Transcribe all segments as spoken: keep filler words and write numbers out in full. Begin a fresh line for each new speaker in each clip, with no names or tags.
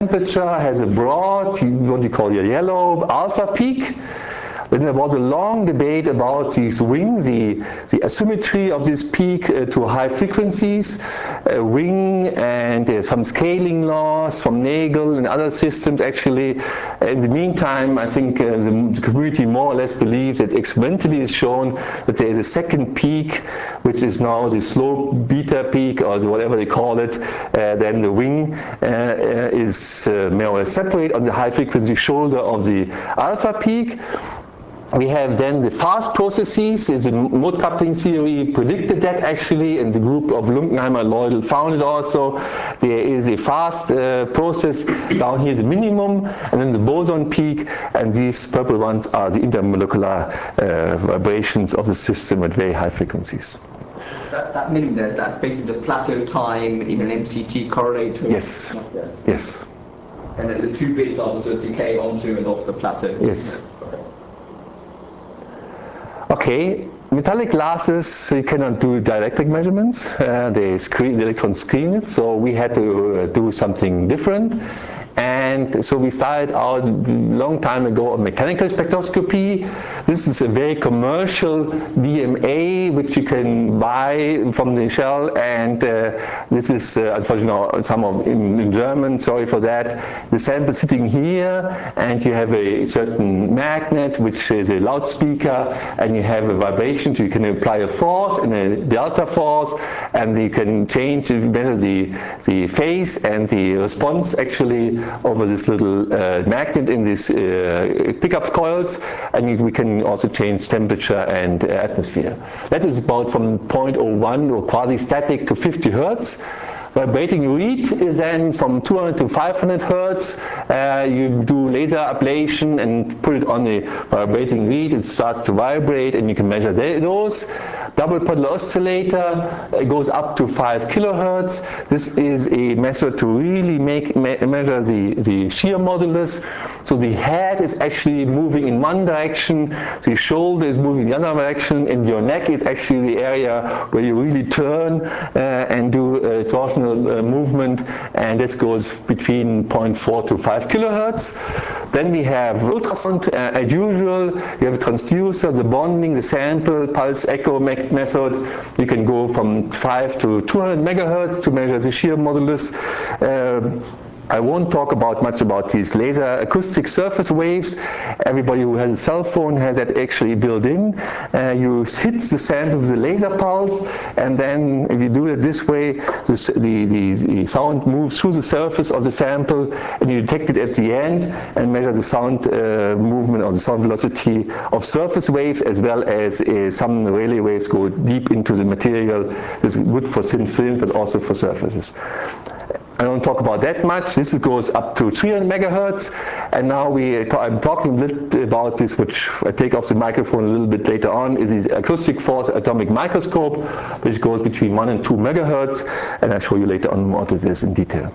temperature has a broad, what you call a yellow alpha peak. Then there was a long debate about these wings, the, the asymmetry of this peak uh, to high frequencies, uh, wing, and uh, some scaling laws from Nagel and other systems actually. In the meantime, I think uh, the community more or less believes that experimentally is shown that there is a second peak, which is now the slow beta peak, or whatever they call it. Uh, then the wing uh, uh, is uh, more or less separate on the high frequency shoulder of the alpha peak. We have then the fast processes. The mode coupling theory predicted that actually, and the group of Lunkenheimer Leudel found it also. There is a fast uh, process down here, the minimum, and then the boson peak, and these purple ones are the intermolecular uh, vibrations of the system at very high frequencies.
That, that minimum there, that's basically the plateau time in an M C T correlator?
Yes, yeah. Yes.
And then the two bits are the sort of decay onto and off the plateau?
Yes. Okay, metallic glasses, you cannot do dielectric measurements. Uh, they screen, the electrons screen it, so we had to uh, do something different. And so we started out a long time ago on mechanical spectroscopy. This is a very commercial D M A which you can buy from the shell, and uh, this is uh, unfortunately some of in, in German, sorry for that. The sample sitting here, and you have a certain magnet which is a loudspeaker, and you have a vibration, so you can apply a force and a delta force, and you can change, measure the, the phase and the response actually over this little uh, magnet in these uh, pickup coils, and we can also change temperature and uh, atmosphere. That is about from zero point zero one or quasi-static to fifty hertz. Vibrating read is then from two hundred to five hundred hertz. Uh, you do laser ablation and put it on the vibrating read. It starts to vibrate, and you can measure those. Double pedal oscillator uh, goes up to five kilohertz. This is a method to really make me measure the, the shear modulus. So the head is actually moving in one direction, the shoulder is moving in the other direction, and your neck is actually the area where you really turn uh, and do uh, torsional uh, movement, and this goes between zero point four to five kilohertz. Then we have ultrasound, uh, as usual. You have a transducer, the bonding, the sample, pulse echo method. You can go from five to two hundred megahertz to measure the shear modulus. Uh, I won't talk about much about these laser acoustic surface waves. Everybody who has a cell phone has that actually built in. Uh, you hit the sample with the laser pulse, and then if you do it this way, the, the, the, the sound moves through the surface of the sample, and you detect it at the end and measure the sound uh, movement or the sound velocity of surface waves, as well as uh, some Rayleigh waves go deep into the material. This is good for thin film, but also for surfaces. I don't talk about that much. This goes up to three hundred megahertz, and now we, I'm talking a little about this, which I take off the microphone a little bit later on, is the acoustic force atomic microscope, which goes between one and two megahertz, and I'll show you later on what it is in detail.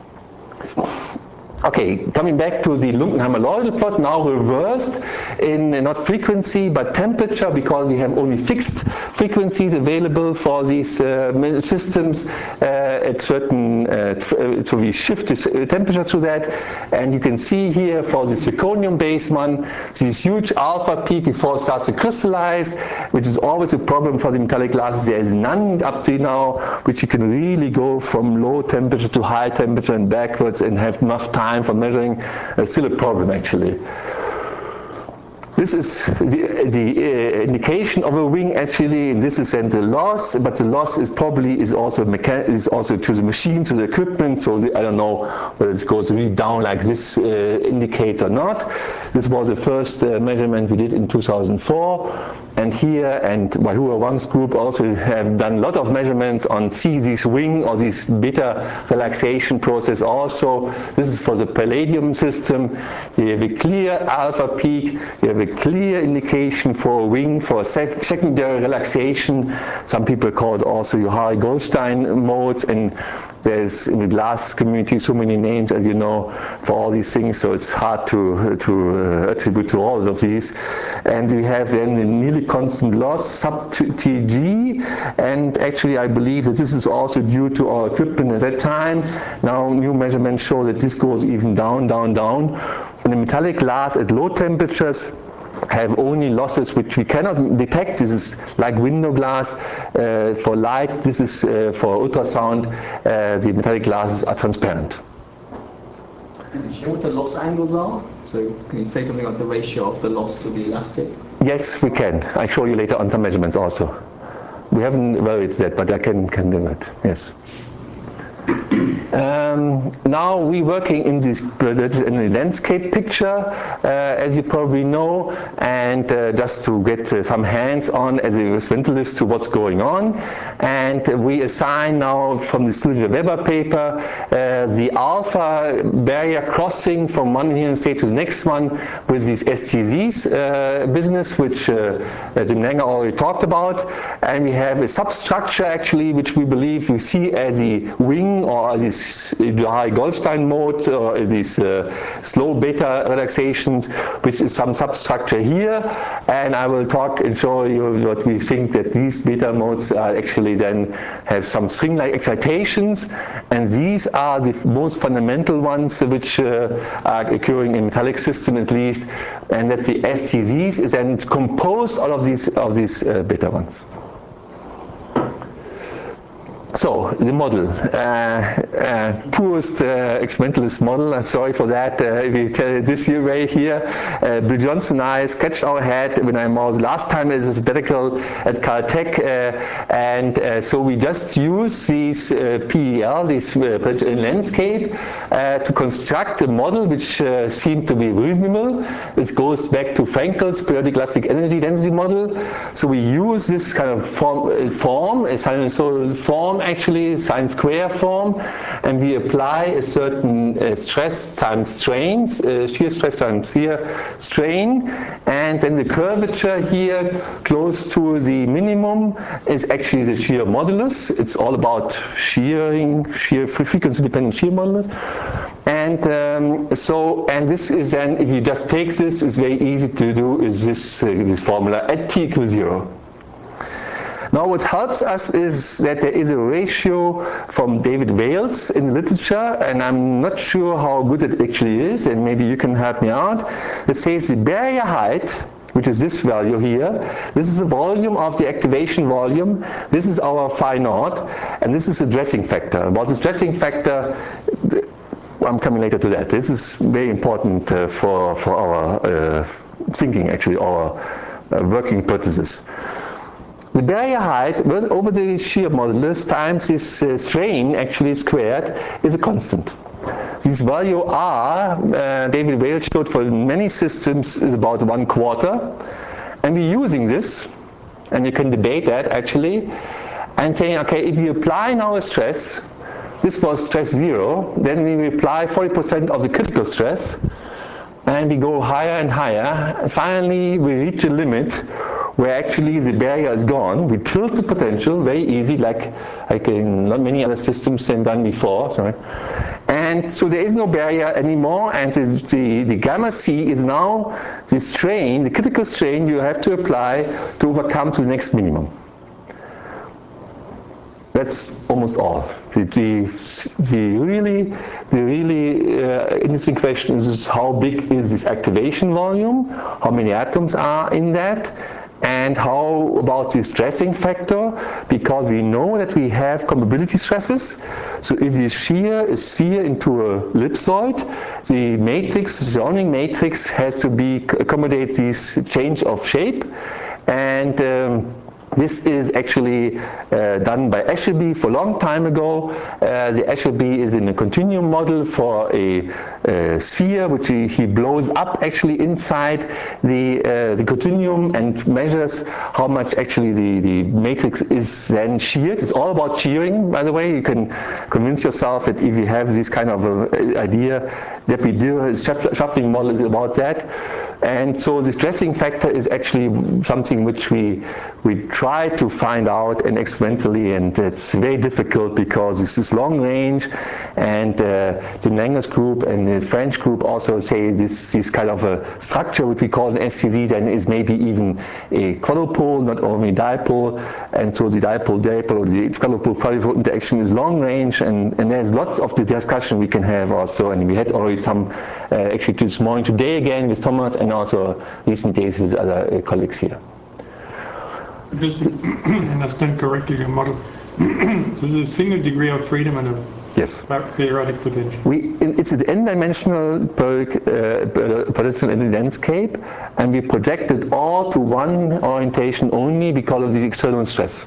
Okay, coming back to the Lunkenheimer-Leudel plot, now reversed in not frequency but temperature, because we have only fixed frequencies available for these uh, systems uh, at certain, uh, so we shift the temperature to that, and you can see here for the zirconium-based one, this huge alpha peak before it starts to crystallize, which is always a problem for the metallic glasses. There is none up to now which you can really go from low temperature to high temperature and backwards and have enough time for measuring. Uh, still a problem actually. This is the, the uh, indication of a wing actually, in this sense a loss, but the loss is probably is also mechan is also to the machine, to the equipment, so the, I don't know whether it goes really down like this uh, indicates or not. This was the first uh, measurement we did in two thousand four, and here, and Wahua Wang's group also have done a lot of measurements on see this wing or this beta relaxation process also. This is for the palladium system. You have a clear alpha peak, you have a clear indication for a wing, for a sec secondary relaxation. Some people call it also Johari-Goldstein modes, and there's in the glass community so many names, as you know, for all these things, so it's hard to, to uh, attribute to all of these. And we have then the nearly constant loss, sub T G, and actually I believe that this is also due to our equipment at that time. Now new measurements show that this goes even down, down, down. And the metallic glass at low temperatures have only losses which we cannot detect. This is like window glass. Uh, for light, this is uh, for ultrasound. Uh, the metallic glasses are transparent.
Can you show what the loss angles are? So can you say something about the ratio of the loss to the elastic?
Yes, we can. I'll show you later on some measurements also. We haven't evaluated that, but I can, can do it, yes. Um, now we're working in this in the landscape picture, uh, as you probably know, and uh, just to get uh, some hands-on as a instrumentalist to what's going on. And uh, we assign now from the Sylvia Weber paper uh, the alpha barrier crossing from one Indian state to the next one with these S T Zs uh, business, which uh, Jim Langer already talked about. And we have a substructure actually, which we believe we see as the wing or this high Goldstein mode or these uh, slow beta relaxations, which is some substructure here. And I will talk and show you what we think that these beta modes are actually then have some string-like excitations, and these are the most fundamental ones which uh, are occurring in metallic system at least, and that the S T Zs is then composed all of these of these uh, beta ones. So, the model, uh, uh, poorest uh, experimentalist model, I'm sorry for that, uh, if you tell it this year way here. Uh, Bill Johnson and I sketched our head when I was last time as a sabbatical at Caltech, uh, and uh, so we just use these uh, P E L, this uh, landscape, uh, to construct a model which uh, seemed to be reasonable. It goes back to Frankel's periodic elastic energy density model. So we use this kind of form, uh, form a sinusoidal form, actually sine square form, and we apply a certain uh, stress times strains, uh, shear stress times shear strain, and then the curvature here close to the minimum is actually the shear modulus. It's all about shearing, shear frequency dependent shear modulus. And um, so, and this is then, if you just take this, it's very easy to do, is this, uh, this formula at t equals zero. Now what helps us is that there is a ratio from David Wales in the literature, and I'm not sure how good it actually is, and maybe you can help me out, that says the barrier height, which is this value here, this is the volume of the activation volume, this is our phi naught, and this is the dressing factor. About this dressing factor, I'm coming later to that. This is very important uh, for, for our uh, thinking, actually, our uh, working purposes. The barrier height over the shear modulus times this uh, strain actually squared is a constant. This value R, uh, David Wales showed for many systems, is about one quarter. And we're using this, and you can debate that actually, and saying, okay, if you apply now a stress, this was stress zero, then we apply forty percent of the critical stress, and we go higher and higher, and finally we reach a limit where actually the barrier is gone. We tilt the potential, very easy, like, like in not many other systems than done before. Sorry. And so there is no barrier anymore, and the, the, the gamma C is now the strain, the critical strain you have to apply to overcome to the next minimum. That's almost all. The, the, the really, the really uh, interesting question is how big is this activation volume, how many atoms are in that, and how about the stressing factor, because we know that we have combability stresses. So if you shear a sphere into a ellipsoid, the matrix, the surrounding matrix has to be accommodate this change of shape, and um, this is actually uh, done by Eshelby for a long time ago. Uh, the Eshelby is in a continuum model for a, a sphere which he, he blows up actually inside the, uh, the continuum and measures how much actually the, the matrix is then sheared. It's all about shearing, by the way. You can convince yourself that if you have this kind of a, a idea, that we do a shuffling model is about that. And so this dressing factor is actually something which we, we try to find out and experimentally, and it's very difficult because this is long range, and uh, the Menges group and the French group also say this, this kind of a structure which we call an S T Z then is maybe even a quadrupole, not only dipole, and so the dipole-dipole or the quadrupole-quadrupole interaction is long range, and, and there's lots of the discussion we can have also, and we had already some uh, actually this morning, today again with Thomas, and also recent days with other uh, colleagues here.
Just to understand correctly your model, this is a single degree of freedom and a
yes.
periodic potential.
We, it's an n-dimensional uh, potential in the landscape, and we project it all to one orientation only because of the external stress.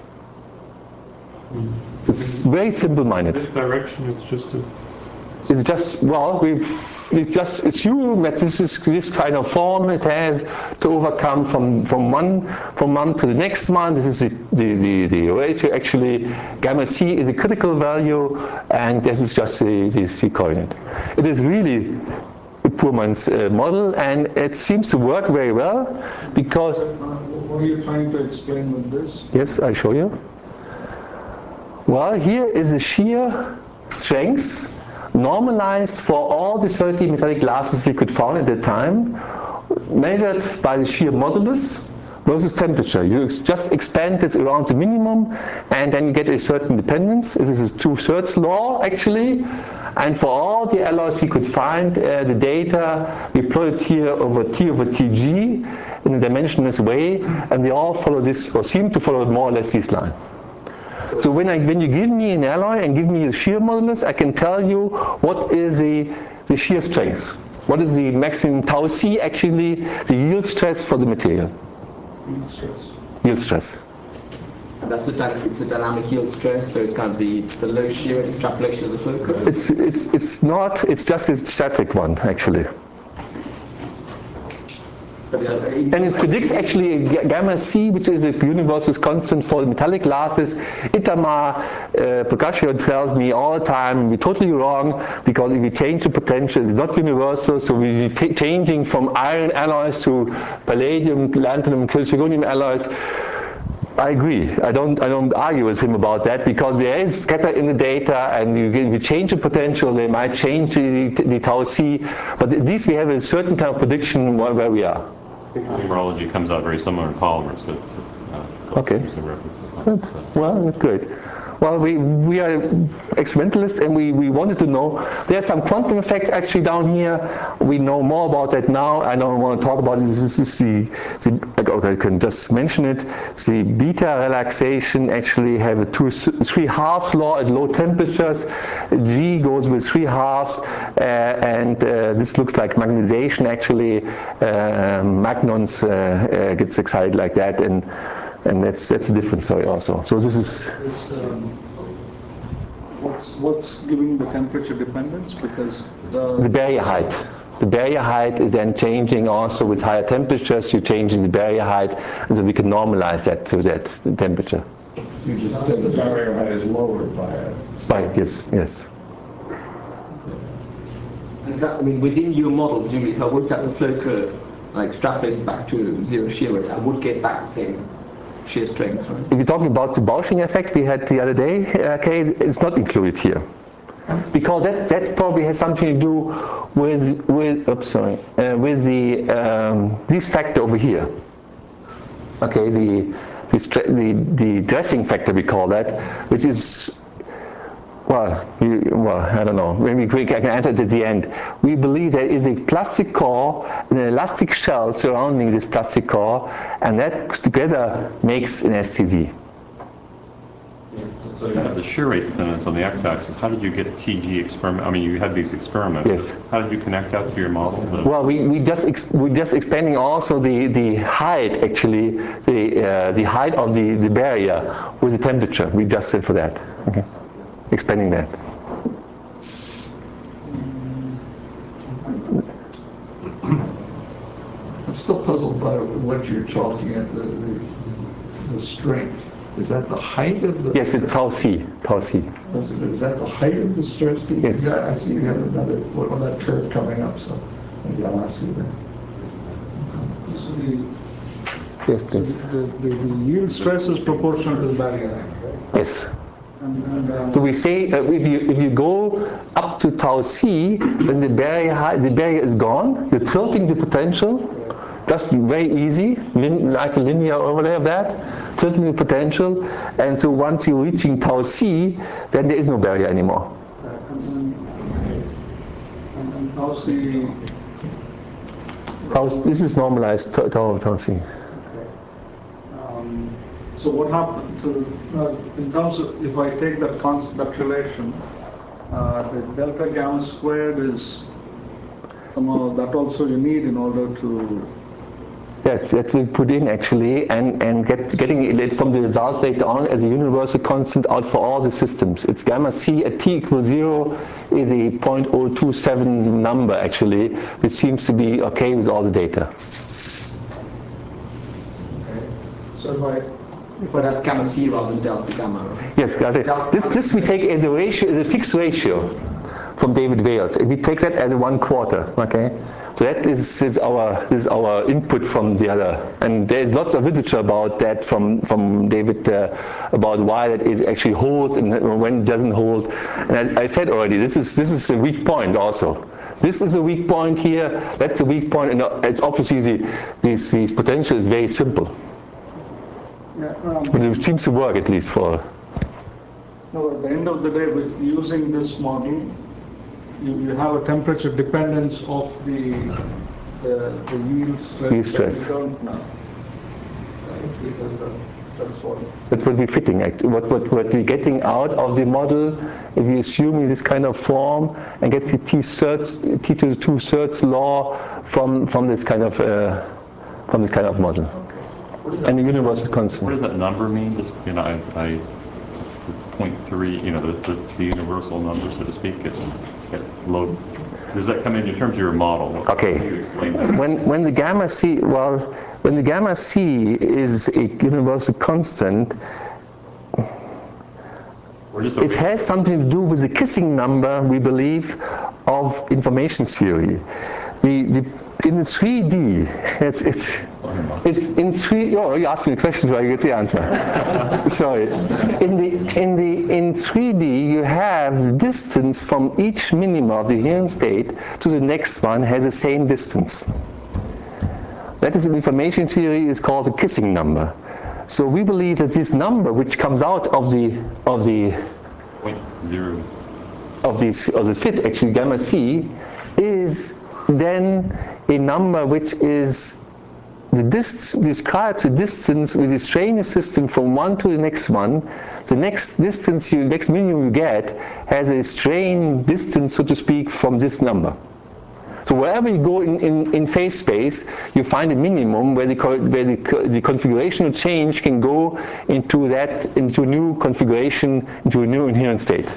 Mm.
It's very simple-minded.
This direction, it's just a...
It's just, well, we've we just assume that this is this kind of form it has to overcome from, from one from one to the next one. This is the, the, the, the ratio actually. Gamma C is a critical value, and this is just the, the, the coordinate. It is really Puhrmann's uh, model, and it seems to work very well because...
What are you trying to explain with this?
Yes, I'll show you. Well, here is the shear strength normalized for all the thirty metallic glasses we could find at the time, measured by the shear modulus versus temperature. You just expand it around the minimum, and then you get a certain dependence. This is a two-thirds law, actually. And for all the alloys we could find, uh, the data we plotted here over T over T G in a dimensionless way, and they all follow this, or seem to follow more or less this line. So when, I, when you give me an alloy and give me a shear modulus, I can tell you what is the, the shear strength. What is the maximum tau C, actually, the yield stress for the material.
Yield stress.
Yield stress.
That's a, it's a dynamic yield stress, so it's kind of the, the low shear extrapolation of the flow curve?
It's, it's, it's not, it's just a static one, actually. And it predicts actually gamma C, which is a universal constant for the metallic glasses. Itamar uh, Procaccio tells me all the time, we're totally wrong, because if we change the potential, it's not universal, so we're changing from iron alloys to palladium, lanthanum, chalcedonium alloys. I agree. I don't, I don't argue with him about that, because there is scatter in the data, and you, you change the potential, they might change the, the tau C, but at least we have a certain kind of prediction where, where we are.
I think numerology comes out very similar in polymers, so, so, uh, so
okay. Good. So. Well, that's great. Well, we, we are experimentalists, and we, we wanted to know. There are some quantum effects actually down here. We know more about that now. I don't want to talk about this. This is the, the okay, I can just mention it. The beta relaxation actually have a two, three halves law at low temperatures. G goes with three halves, uh, and uh, this looks like magnetization actually. Uh, magnons uh, uh, gets excited like that, and And that's that's a different story also. So this is.
This, um, what's what's giving the temperature dependence? Because the
the barrier height. The barrier height is then changing also with higher temperatures. You're changing the barrier height, and so we can normalize that to that temperature.
You just said the barrier height is lowered by it.
Right. Yes. Yes.
And that, I mean, within your model, presumably, if I worked out the flow curve, like extrapolated back to zero shear rate, I would get back the same shear strength, right?
If you're talking about the Bausching effect we had the other day, okay, it's not included here, because that that probably has something to do with with oops sorry uh, with the um, this factor over here. Okay, the this, the the dressing factor we call that, which is. Well, you, well, I don't know. Maybe quick, I can answer it at the end. We believe there is a plastic core, an elastic shell surrounding this plastic core, and that together makes an S T Z.
So you have the shear rate dependence on the x-axis. How did you get T G experiment? I mean, you had these experiments.
Yes.
How did you connect that to your model? The
well, we we just ex we just expanding also the the height actually the uh, the height of the the barrier with the temperature. We just said for that. Okay. Expanding that.
I'm still puzzled by what you're talking about, the, the, the strength. Is that the height of the...
Yes, it's tau C. Tau C.
Is, it, is that the height of the stress?
Yes.
Yeah, I see you have another, well, that curve coming up, so maybe I'll ask you that.
So the,
Yes, please.
The, the, the yield stress is proportional to the barrier length, right?
Yes.
And, and, um,
So we say uh, if you if you go up to tau c, then the barrier high, the barrier is gone. You're tilting the potential. That's very easy, lin, like a linear overlay of that, tilting the potential. And so once you're reaching tau c, then there is no barrier anymore.
and, and, and, and tau c.
Tau, this is normalized tau tau, tau c.
Um, so what happens? So, uh, in terms of if I take that constant that relation, uh, the delta gamma squared is somehow that also you need in order to.
Yes, that we put in actually, and, and get, getting it from the results later on as a universal constant out for all the systems. It's gamma c at t equals zero is a zero point zero two seven number actually, which seems to be okay with all the data.
Okay. So if I
But that's gamma c rather than delta gamma.
Yes, got it. This, this we take as a ratio, as a fixed ratio from David Wales. We take that as a one quarter, okay? So that is, is our is our input from the other, and there's lots of literature about that from from David uh, about why that is actually holds and when it doesn't hold. And I, I said already, this is this is a weak point also. This is a weak point here. That's a weak point, and it's obviously the this this potential is very simple.
yeah, um,
But it seems to work at least for.
no, at the end of the day, with using this model, you, you have a temperature dependence of the the, the yield stress,
Yield stress.
that you don't now. Right? Because that, that's what.
That's what we're fitting. What, what, what we're getting out of the model, if you assume this kind of form and get the t thirds, t to the two thirds law from from this kind of uh, from this kind of model, and the universal constant.
What does that number mean? Just you know, I, I point three. You know, the, the, the universal number, so to speak. It, it loads. Does that come in in terms of your model?
Okay.
Can you explain that?
When when the gamma c, well, when the gamma c is a universal constant,
Or just
it has something to do with the kissing number, we believe, of information theory. The, the, in the three D, it's, it's, it's in three, oh, you're asking a question so I get the answer. Sorry. In the, in the, in three D, you have the distance from each minima of the inherent state to the next one has the same distance. That is in information theory is called the kissing number. So we believe that this number, which comes out of the of the
point zero.
of these of the fit, actually gamma c, is then a number which is the dist describes the distance with the strain system from one to the next one. The next distance, you next minimum you get, has a strain distance, so to speak, from this number. So wherever you go in, in, in phase space, you find a minimum where the where the, the configurational change can go into that into a new configuration, into a new inherent state.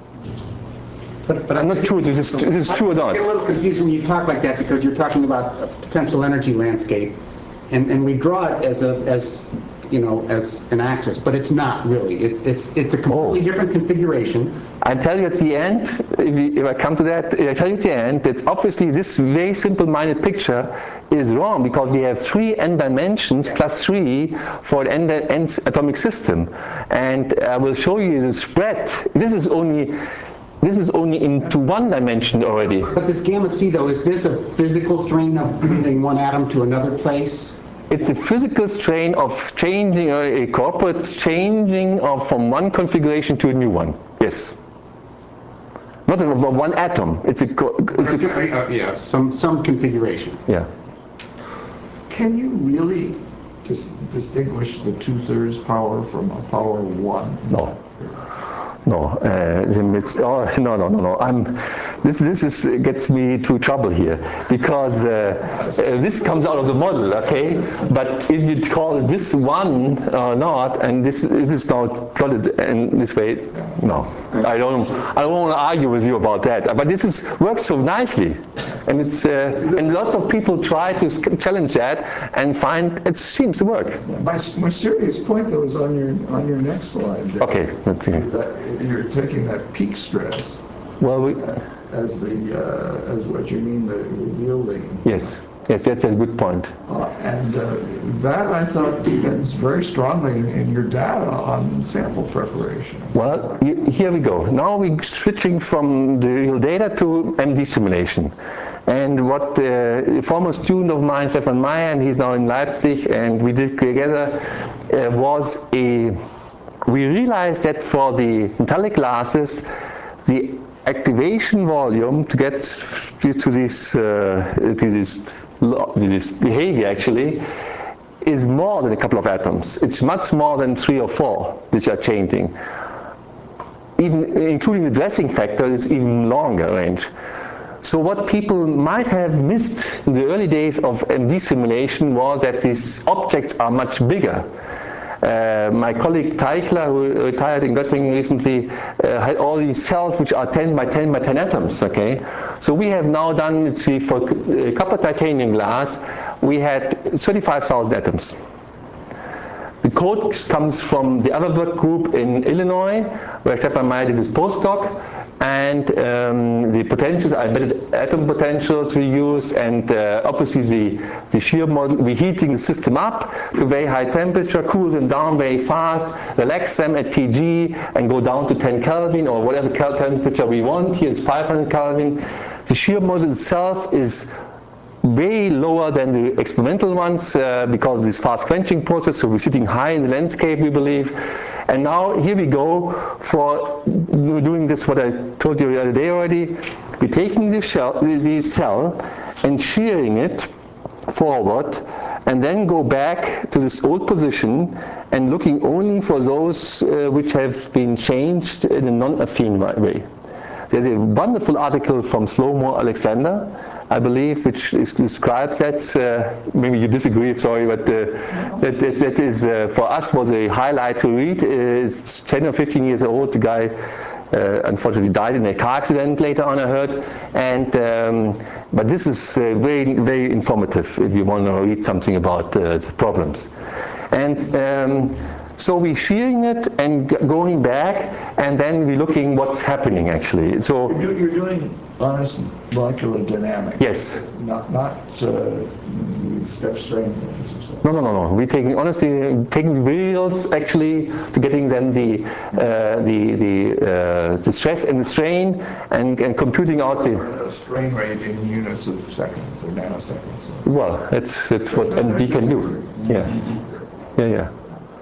But, but
I'm not sure this is this is true or not.
I get a little confused when you talk like that because you're talking about a potential energy landscape, and, and we draw it as a as you know as an axis, but it's not really. It's it's it's a completely
Oh.
different configuration.
I tell you at the end, if, you, if I come to that, I tell you at the end that obviously this very simple-minded picture is wrong because we have three n dimensions plus three for an n, n atomic system, and I will show you the spread. This is only this is only into one dimension already.
But this gamma c though, is this a physical strain of moving one atom to another place?
It's a physical strain of changing, uh, a corporate changing of from one configuration to a new one. Yes. Not of one atom. It's a. It's a
Uh, yeah, some some configuration.
yeah.
Can you really dis distinguish the two-thirds power from a power one?
No. No, uh, it's, oh, no, no, no, no. I'm, this, this is, gets me to trouble here because uh, uh, this comes out of the model, okay? But if you call this one or not, and this, this is now plotted in this way, no. I don't, I don't want to argue with you about that. But this is, works so nicely. And, it's, uh, and lots of people try to challenge that and find it seems to work.
My, my serious point, though, is on your on your next slide. There.
Okay, let's see.
That you're taking that peak stress
Well, we,
as the uh, as what you mean the yielding.
yes. Yes, that's a good point.
Uh, and uh, that, I thought, depends very strongly in, in your data on sample preparation.
Well, you, here we go. Now we're switching from the real data to M D simulation. And what uh, a former student of mine, Stefan Meyer, and he's now in Leipzig, and we did together, uh, was a, we realized that for the metallic glasses, the activation volume to get to this, uh, to this, this behavior actually, is more than a couple of atoms. It's much more than three or four which are changing. Even including the dressing factor, it's even longer range. So what people might have missed in the early days of M D simulation was that these objects are much bigger. Uh, my colleague Teichler, who retired in Göttingen recently, uh, had all these cells which are ten by ten by ten atoms, okay? So we have now done, let's see, for uh, copper titanium glass, we had thirty-five thousand atoms. The code comes from the other work group in Illinois, where Stefan Meyer did his postdoc, and um, the potentials are embedded atom potentials we use, and uh, obviously the, the shear model, we're heating the system up to very high temperature, cool them down very fast, relax them at T G, and go down to ten Kelvin, or whatever temperature we want. Here is five hundred Kelvin. The shear model itself is way lower than the experimental ones uh, because of this fast quenching process, so we're sitting high in the landscape, we believe. And now here we go for doing this, what I told you the other day already. We're taking this shell, the cell and shearing it forward, and then go back to this old position and looking only for those uh, which have been changed in a non-affine way. There's a wonderful article from Shlomo Alexander, I believe, which is, describes that. Uh, maybe you disagree, sorry, but uh, that, that, that is, uh, for us, was a highlight to read. Uh, it's ten or fifteen years old. The guy uh, unfortunately died in a car accident later on, I heard. And, um, but this is uh, very, very informative if you want to read something about uh, the problems. And um, so we're shearing it and going back, and then we're looking what's happening actually. So
you're, you're doing honest molecular dynamics.
Yes.
Not not uh, step strain things or something.
No, no, no, no. We're taking honestly taking the reals actually to getting them the uh, the the uh, the stress and the strain, and, and computing out the
uh, strain rate in units of seconds or nanoseconds.
Well, that's that's what M D can do. Yeah, yeah, yeah.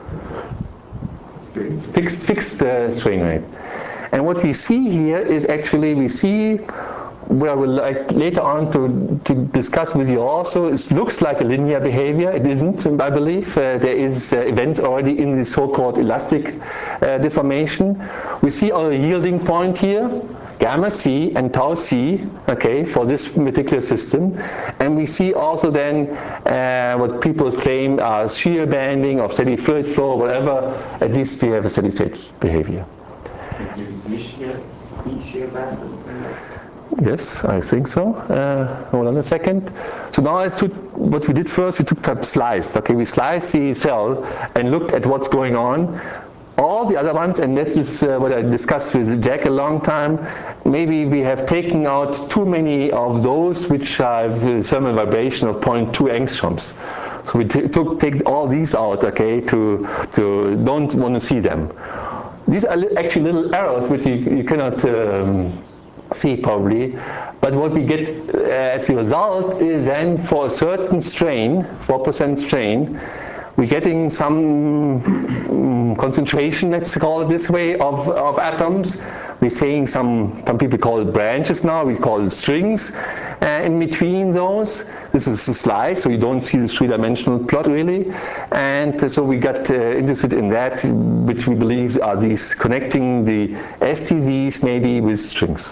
Fixed, fixed uh, strain rate. And what we see here is actually, we see, where I will like later on to, to discuss with you also, it looks like a linear behavior. It isn't, I believe. Uh, there is uh, events already in the so-called elastic uh, deformation. We see our yielding point here, gamma C and tau C, okay, for this particular system. And we see also then uh, what people claim are shear banding or steady fluid flow or whatever. At least they have a steady state behavior.
Can you see shear, see shear band?
Yes, I think so. Uh, hold on a second. So now I took, what we did first, we took type sliced. Okay, we sliced the cell and looked at what's going on. All the other ones, and that is uh, what I discussed with Jack a long time, maybe we have taken out too many of those which have a thermal vibration of zero point two angstroms. So we took take all these out, okay, to, to don't want to see them. These are li actually little errors which you, you cannot um, see probably, but what we get uh, as a result is then for a certain strain, four percent strain, we're getting some um, concentration, let's call it this way, of, of atoms. We're saying some, some people call it branches now, we call it strings. Uh, in between those, this is a slice, so you don't see this three-dimensional plot really. And uh, so we got uh, interested in that, which we believe are these connecting the S T Zs maybe with strings.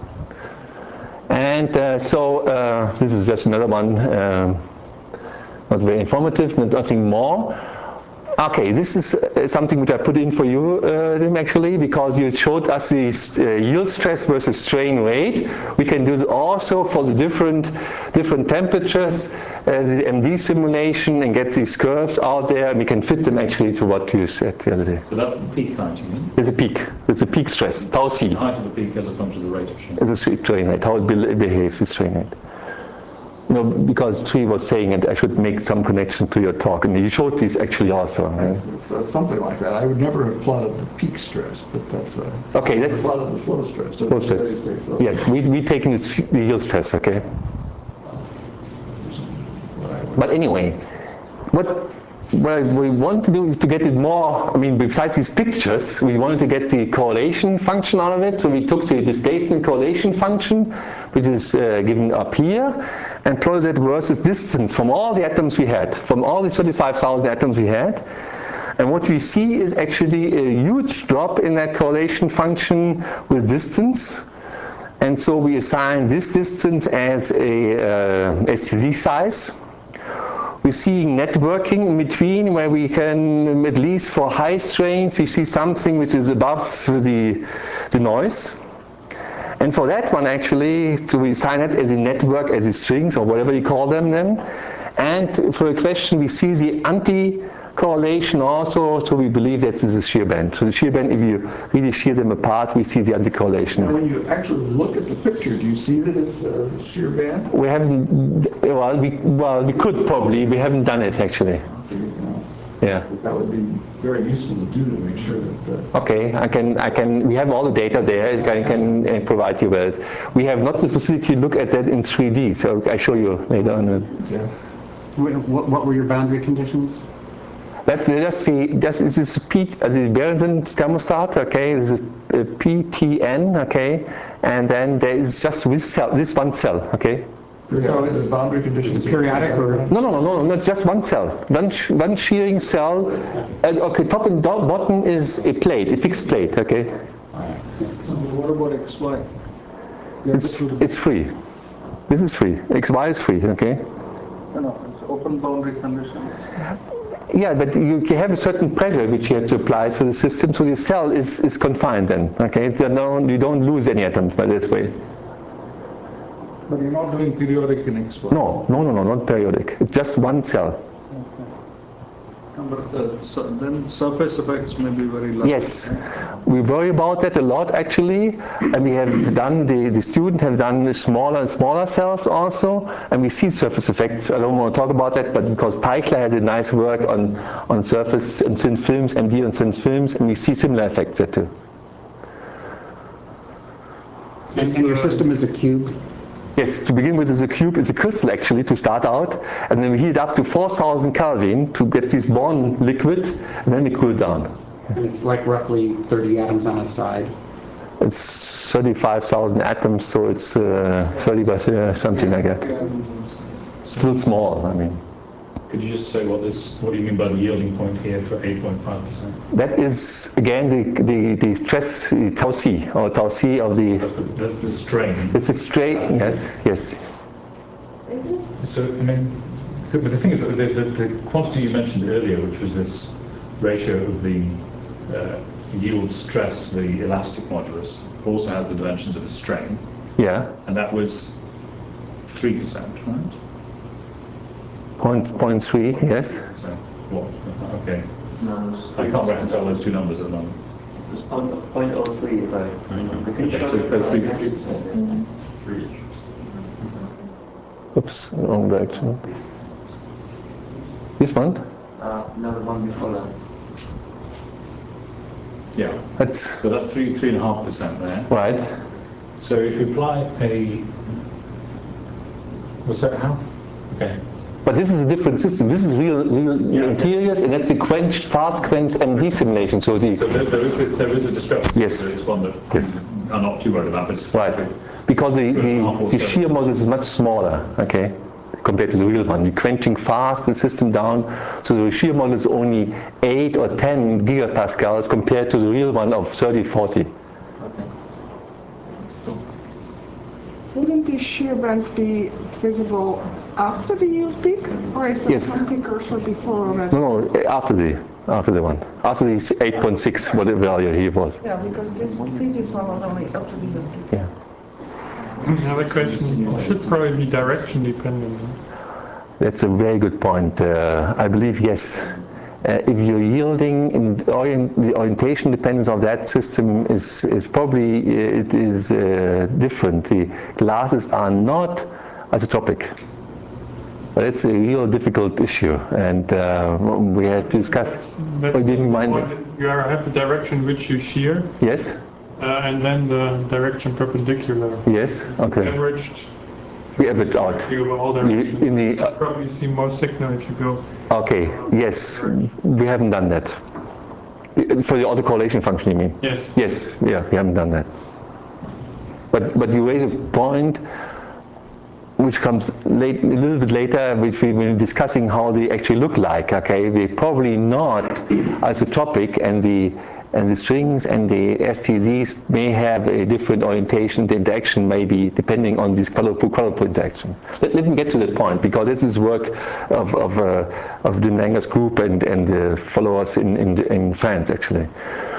And uh, so uh, this is just another one. Um, Not very informative, nothing more. Okay, this is uh, something which I put in for you, uh, Tim, actually, because you showed us the uh, yield stress versus strain rate. We can do it also for the different different temperatures, uh, the M D simulation, and get these curves out there, and we can fit them actually to what you said the other day.
So that's the peak height, you mean?
There's a peak. There's a peak stress, tau C.
The height of the peak as a function of the rate of change.
Is a strain rate, how it be behaves, the strain rate. No, because Tree was saying it, I should make some connection to your talk, and you showed this actually also. Right?
It's, it's uh, something like that. I would never have plotted the peak stress, but that's uh,
okay. That's
plotted the flow stress. So
flow stress.
Flow.
Yes, we we taking this, the yield stress. Okay. But anyway, what what we want to do to get it more, I mean, besides these pictures, we wanted to get the correlation function out of it. So we took the displacement correlation function, which is uh, given up here, and plotted it versus distance from all the atoms we had, from all the thirty-five thousand atoms we had. And what we see is actually a huge drop in that correlation function with distance. And so we assign this distance as a uh, S T Z size. We see networking in between, where we can, at least for high strains, we see something which is above the, the noise. And for that one actually, so we assign it as a network, as a strings, or whatever you call them then. And for a question, we see the anti-correlation also, so we believe that this is a shear band. So the shear band, if you really shear them apart, we see the anti-correlation.
And when you actually look at the picture, do you see that it's a shear band?
We haven't, well, we, well, we could probably, we haven't done it actually. Yeah.
That would be very useful to do to make sure that. Uh,
okay, I can, I can. We have all the data there. I can uh, provide you with it. We have not the facility to look at that in three D, so I show you later on.
Yeah.
What, what were your boundary conditions?
That's just the just this is P, uh, the Berenson thermostat. Okay, this is a P T N. Okay, and then there is just this cell, this one cell. Okay.
So the boundary conditions
periodic or
no, no, no, no, no, just one cell, one sh one shearing cell. Uh, okay, top and bottom is a plate, a fixed plate. Okay.
So what about X Y?
It's it's free. This is free. X Y is free. Okay.
No, no, it's open boundary condition.
Yeah, but you have a certain pressure which you have to apply to the system, so the cell is is confined then. Okay, no, you don't lose any atoms by this way.
But you're not doing periodic in X Y?
No, no, no, no, not periodic. It's just one cell.
Okay. But the, so then surface effects may be very large.
Yes, we worry about that a lot actually, and we have done, the, the students have done smaller and smaller cells also, and we see surface effects. I don't want to talk about that, but because Teichler has a nice work on, on surface and thin films, M D and thin films, and we see similar effects there too.
And, and your system is a cube?
Yes, to begin with, is a cube, is a crystal actually to start out, and then we heat it up to four thousand Kelvin to get this born liquid, and then we cool it down.
And it's like roughly thirty atoms on a side?
It's thirty-five thousand atoms, so it's uh, thirty by uh, something like that. It's a little small, I mean.
Could you just say what this, what do you mean by the yielding point here for eight point five percent?
That is, again, the, the, the stress, the tau C, or tau C of the...
That's the, that's the strain.
It's a strain, yes, yes.
So, I mean, but the thing is that the, the, the quantity you mentioned earlier, which was this ratio of the uh, yield stress to the elastic modulus, also had the dimensions of a strain.
Yeah.
And that was three percent, right?
Point, point three, yes.
So, what? Okay.
No, it's
I can't reconcile those two numbers at the moment.
It's point, point oh three if I remember. Can you
Okay,
show
so
me
so three
that?
three percent. Three.
Oops, wrong direction. This one?
Uh, no, the one before that.
Yeah.
That's
So that's three three and a half percent there.
right.
So if you apply a, was that how? Okay.
But this is a different system. This is real, real
Yeah.
materials, and that's the quenched, fast quenched M D simulation. So the
So there, there is this, there is a discrepancy.
Yes.
There is one that
Yes.
I'm not too worried about, but it's
right, because the,
Two and a half
the,
or
the
so.
shear model is much smaller, okay, compared to the real one. You're quenching fast the system down, so the shear model is only eight or ten gigapascals compared to the real one of thirty, forty.
Wouldn't these shear bands be visible after the yield peak, or is there
Yes.
some precursor before already?
No, no, after the after the one, after the eight point six, whatever value he was.
Yeah, because this previous one was only up to the yield peak.
Yeah.
Another question, it should probably be direction dependent.
That's a very good point. Uh, I believe yes. Uh, if you're yielding, in orient, the orientation dependence of that system is, is probably, uh, it is uh, different. The glasses are not isotropic. But it's a real difficult issue, and uh, we had to discuss.
That's
I didn't mind
what
it.
you are- have the direction which you shear,
Yes,
uh, and then the direction perpendicular.
yes, okay.
Averaged
We have it out.
over all
You-
directions.
In the,
You probably see more signal if you go.
okay, yes, we haven't done that. For the autocorrelation function, you mean?
Yes.
Yes, yeah, we haven't done that. But but you raise a point which comes late, a little bit later, which we were discussing how they actually look like. Okay, we're probably not isotropic, and the and the strings and the S T Zs may have a different orientation. The interaction may be depending on this color-to-color interaction. Let, let me get to that point, because this is work of of uh, of Jim Langer's group and and uh, followers in, in in France actually.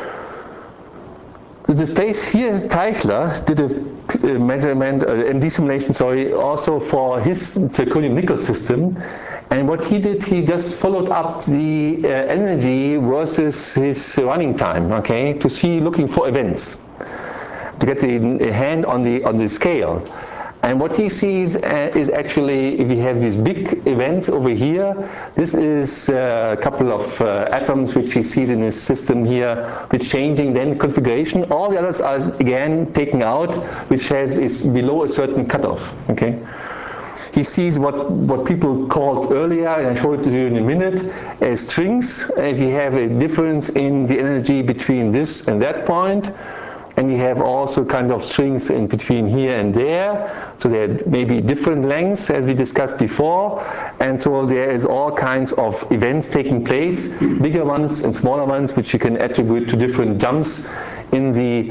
The space here, Teichler did a measurement uh, and dissimulation, sorry, also for his zirconium nickel system. And what he did, he just followed up the uh, energy versus his running time, okay, to see, looking for events, to get the hand on the on the scale. And what he sees uh, is actually, if you have these big events over here, this is uh, a couple of uh, atoms which he sees in his system here, which changing then configuration. All the others are again taken out, which has, is below a certain cutoff. Okay. He sees what, what people called earlier, and I show it to you in a minute, as strings. If you have a difference in the energy between this and that point, and you have also kind of strings in between here and there, so there may be different lengths as we discussed before, and so there is all kinds of events taking place, bigger ones and smaller ones, which you can attribute to different jumps in the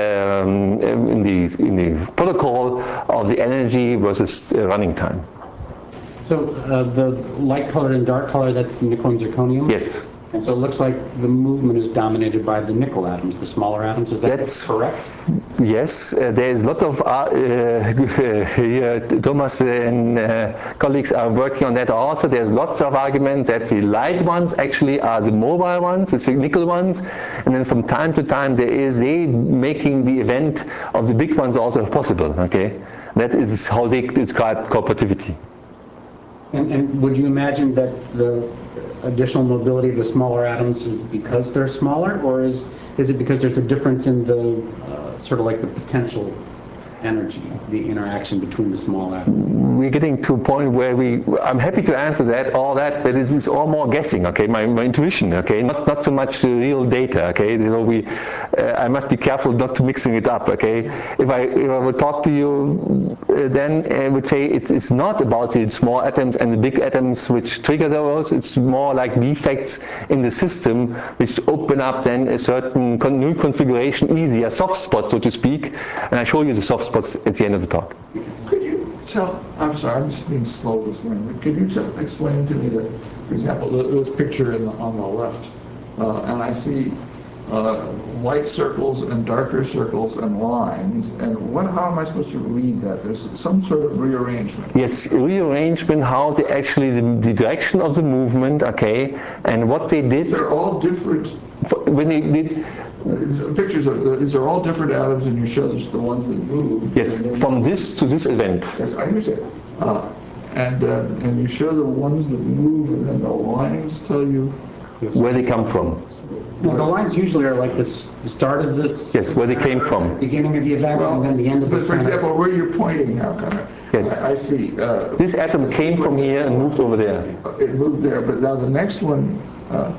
um, in the in the protocol of the energy versus uh, running time.
So uh, the light color and dark color, that's nickel and zirconium?
Yes.
And so it looks like the movement is dominated by the nickel atoms, the smaller atoms. Is that
That's
correct?
Yes, uh, there is a lot of uh, uh, here, Thomas and uh, colleagues are working on that also. There's lots of arguments that the light ones actually are the mobile ones, the nickel ones, and then from time to time there is a making the event of the big ones also possible. Okay, that is how they describe cooperativity.
And, and would you imagine that the additional mobility of the smaller atoms is because they're smaller, or is is it because there's a difference in the uh, sort of like the potential energy, the interaction between the small atoms?
We're getting to a point where we, I'm happy to answer that, all that, but it is all more guessing, okay, my, my intuition, okay, not, not so much real data, okay, you know, we, uh, I must be careful not to mixing it up, okay. If I, if I would talk to you, uh, then I would say it's, it's not about the small atoms and the big atoms which trigger those, it's more like defects in the system which open up then a certain con new configuration, easier, soft spot, so to speak, and I show you the soft spots at the end of the talk.
Could you tell, I'm sorry, I'm just being slow this morning, but could you tell, explain to me that, for example, this picture in the, on the left, uh, and I see uh, white circles and darker circles and lines, and what, how am I supposed to read that? There's some sort of rearrangement.
Yes, rearrangement, how they actually, the, the direction of the movement, okay, and what they did.
They're all different.
When they did,
pictures of these are all different atoms, and you show just the ones that move.
Yes, from this to this event.
Yes, I understand. Uh, and uh, and you show the ones that move, and then the lines tell you
where they come from.
Well, the lines usually are like this, the start of this.
Yes, where they came from.
Beginning of the event, well, and then the end of the.
But for
center.
example, where you're pointing now, kind of.
Yes.
I, I see. Uh,
this atom came from here and moved over there.
It moved there, but now the next one. Uh,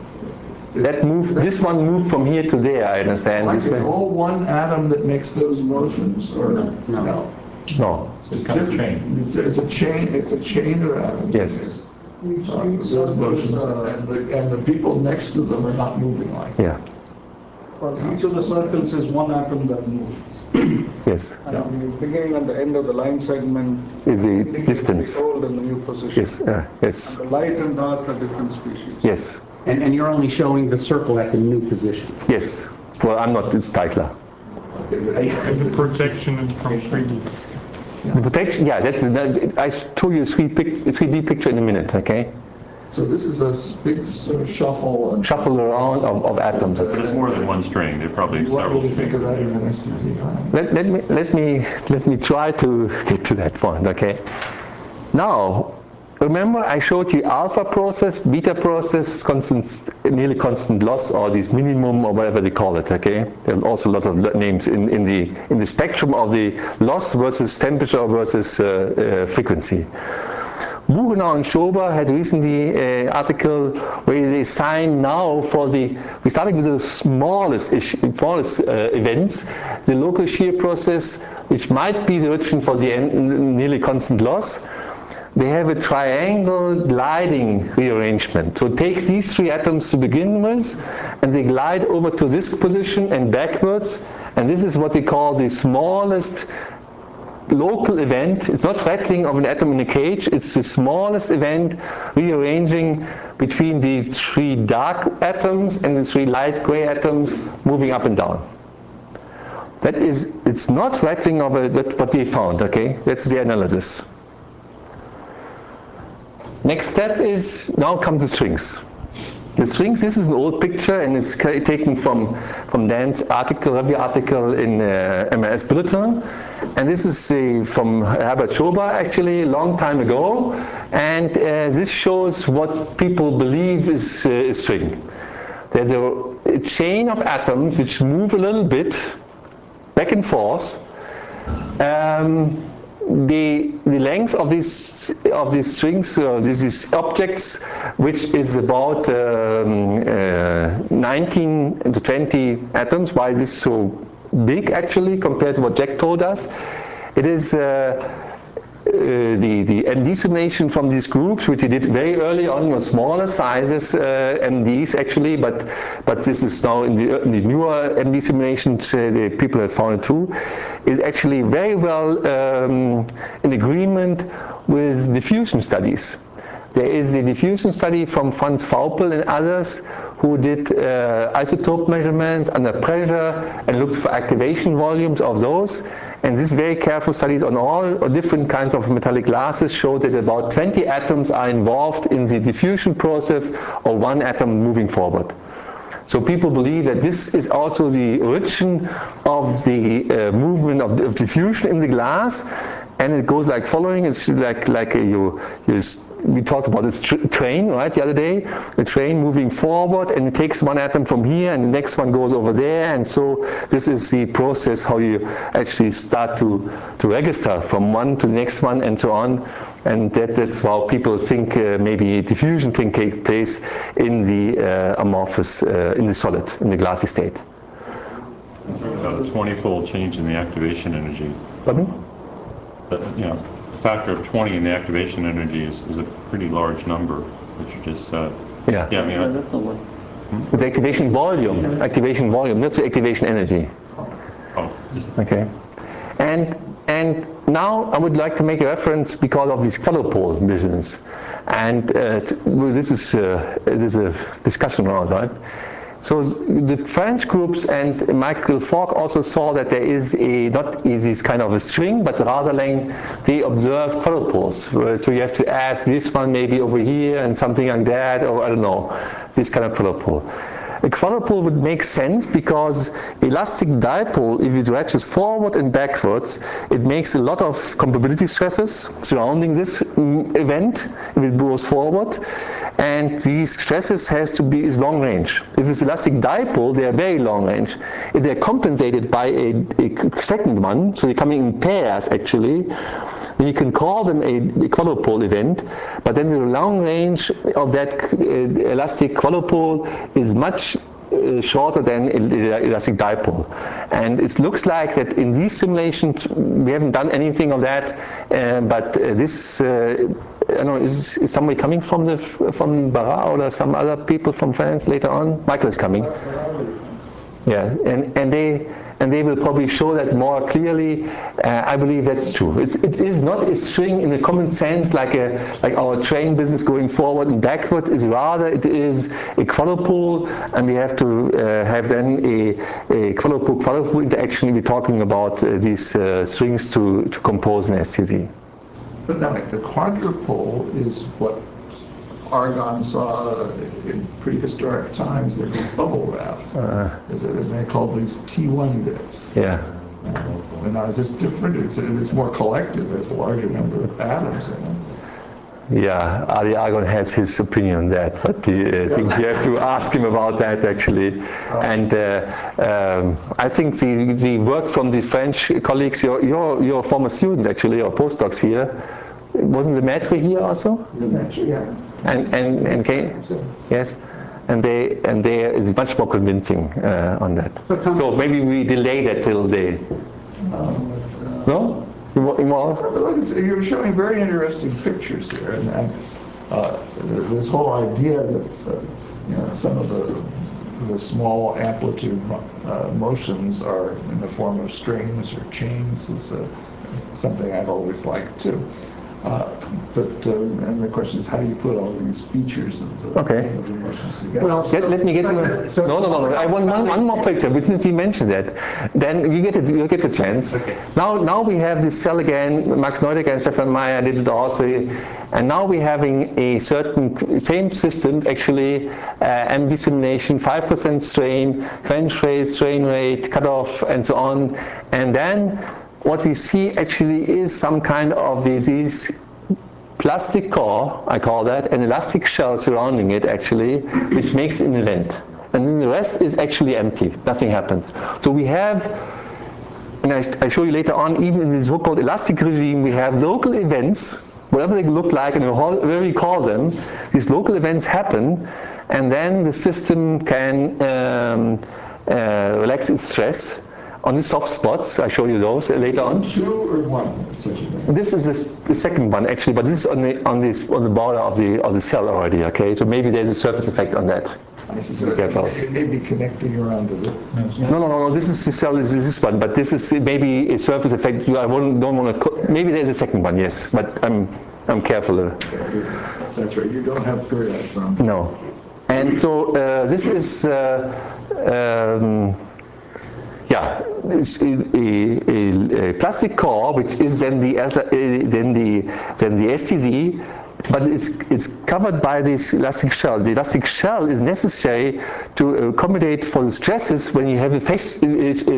That moved. This one moved from here to there. I understand.
Like
this
it's
way.
all one atom that makes those motions, or
no?
No.
No. no.
It's, it's a chain. It's, it's a chain. It's a chain of atoms.
Yes.
Uh, those motions, and the, and the people next to them are not moving like that.
Yeah.
Well, each of the circles is one atom that moves.
Yes.
And yeah. The beginning and the end of the line segment
is the distance.
The old and the new position.
Yes. Uh, yes.
And the light and dark are different species.
Yes.
And, and you're only showing the circle at the new position.
Yes. Well, I'm not. It's Teichler.
It's a projection from three D.
Yeah. The protection, yeah, that's. That, I show you a three D picture in a minute, okay?
So this is a big sort of shuffle. And
shuffle around of, of atoms.
But it's more than one string. They're probably
you
several.
Want me to think of that as an S T Z, right?
Let, let me let me let me try to get to that point, okay? Now, remember I showed you alpha process, beta process, constant, nearly constant loss, or this minimum, or whatever they call it, okay? There are also lots of names in, in, the, in the spectrum of the loss versus temperature versus uh, uh, frequency. Buchenau and Schober had recently an article where they signed now for the, we started with the smallest, issue, smallest uh, events, the local shear process, which might be the origin for the nearly constant loss. They have a triangle gliding rearrangement. So take these three atoms to begin with, and they glide over to this position and backwards, and this is what they call the smallest local event. It's not rattling of an atom in a cage, it's the smallest event rearranging between the three dark atoms and the three light gray atoms moving up and down. That is, it's not rattling of a, what they found, okay? That's the analysis. Next step is, now come the strings. The strings, this is an old picture and it's taken from, from Dan's article, review article in uh, M S Bulletin. And this is uh, from Herbert Schober actually, a long time ago. And uh, this shows what people believe is uh, a string. There's a, a chain of atoms which move a little bit back and forth. Um, The, the length of these of these strings, uh, these objects, which is about um, uh, nineteen to twenty atoms. Why is this so big actually compared to what Jack told us? It is uh, uh, the, the M D summation from these groups, which we did very early on, was smaller sizes uh, M Ds actually, but but this is now in the, in the newer M D simulations, uh, the people have found it too, is actually very well um, in agreement with diffusion studies. There is a diffusion study from Franz Vaupel and others who did uh, isotope measurements under pressure and looked for activation volumes of those. And these very careful studies on all different kinds of metallic glasses showed that about twenty atoms are involved in the diffusion process, or one atom moving forward. So people believe that this is also the origin of the uh, movement of, of diffusion in the glass, and it goes like following. It's like like a, you, you we talked about this tr train, right, the other day, the train moving forward, and it takes one atom from here and the next one goes over there, and so this is the process how you actually start to to register from one to the next one and so on. And that, that's how people think uh, maybe diffusion can take place in the uh, amorphous, uh, in the solid, in the glassy state.
About a twenty-fold change in the activation energy.
Pardon?
But, you know, a factor of twenty in the activation energy is, is a pretty large number, which you just said.
Yeah.
Yeah, I mean, I,
That's a lot.
Hmm? The activation volume, activation volume, not the activation energy.
oh, just,
Okay. And and now I would like to make a reference because of these quadrupole missions, and uh, well, this is uh, this is a discussion round, right? So the French groups and Michael Falk also saw that there is a not this kind of a string, but rather like they observed quadrupoles. So you have to add this one maybe over here and something like that, or I don't know, this kind of quadrupole. A quadrupole would make sense because elastic dipole, if it stretches forward and backwards, it makes a lot of compatibility stresses surrounding this event if it goes forward, and these stresses has to be is long range. If it's elastic dipole, they are very long range. If they're compensated by a, a second one, so they're coming in pairs actually, then you can call them a, a quadrupole event, but then the long range of that uh, elastic quadrupole is much uh, shorter than elastic dipole. And it looks like that in these simulations, we haven't done anything of that, uh, but uh, this, uh, I don't know, is, is somebody coming from the from Barra or some other people from France later on? Michael is coming. Yeah, and, and they and they will probably show that more clearly. Uh, I believe that's true. It's, it is not a string in the common sense like a like our train business going forward and backward. Is rather it is a quadrupole, and we have to uh, have then a, a quadrupole quadrupole interaction. We're talking about uh, these uh, strings to to compose an S T Z.
But now, like the quadrupole is what Argon saw in prehistoric times. They'd be bubble wrapped. Uh, is it, and they called these T one bits.
Yeah.
And now is this different? It's, it's more collective. There's a larger number of atoms in it.
Yeah, Adi Argon has his opinion on that, but uh, I think you have to ask him about that actually. And uh, um, I think the, the work from the French colleagues, your, your, your former students actually, or postdocs here, wasn't Lemaitre here also?
Lemaitre, yeah.
And, and, and can, yes, and they, and they is much more convincing uh, on that. So maybe we delay that till they,
Um,
no? More?
Look, it's, you're showing very interesting pictures here, and, and uh, this whole idea that uh, you know, some of the the small amplitude uh, motions are in the form of strings or chains is uh, something I've always liked too. Uh, but uh, and the question is, how do you put all these features of the,
okay.
of the motions together?
Well, let, let me get you. So no, no, no. I want one, one more picture. But since you mentioned that, then you get it. You get the chance. Okay. Now, now we have this cell again. Max Neudecker and Stefan Meyer did it also, and now we're having a certain same system actually. Uh, M dissemination, five percent strain, quench rate, strain rate, cutoff, and so on, and then. What we see actually is some kind of disease plastic core, I call that, an elastic shell surrounding it actually, which makes an event. And then the rest is actually empty, nothing happens. So we have, and I, I show you later on, even in this so-called elastic regime, we have local events, whatever they look like and whatever we call them, these local events happen, and then the system can um, uh, relax its stress. On the soft spots, I show you those later on.
Two or one? Such a thing.
This is the second one actually, but this is on the on this on the border of the of the cell already. Okay, so maybe there's a surface effect on that.
I see. So it may be connecting around to the.
No, no, no, no. This is the cell. This is this one, but this is maybe a surface effect. I won't, don't want to. Maybe there's a second one. Yes, but I'm I'm careful.
That's right. You don't have periods on.
No, and so uh, this is. Uh, um, Yeah, it's a, a, a plastic core, which is then the then the then the S T Z, but it's it's covered by this elastic shell. The elastic shell is necessary to accommodate for the stresses when you have a phase a,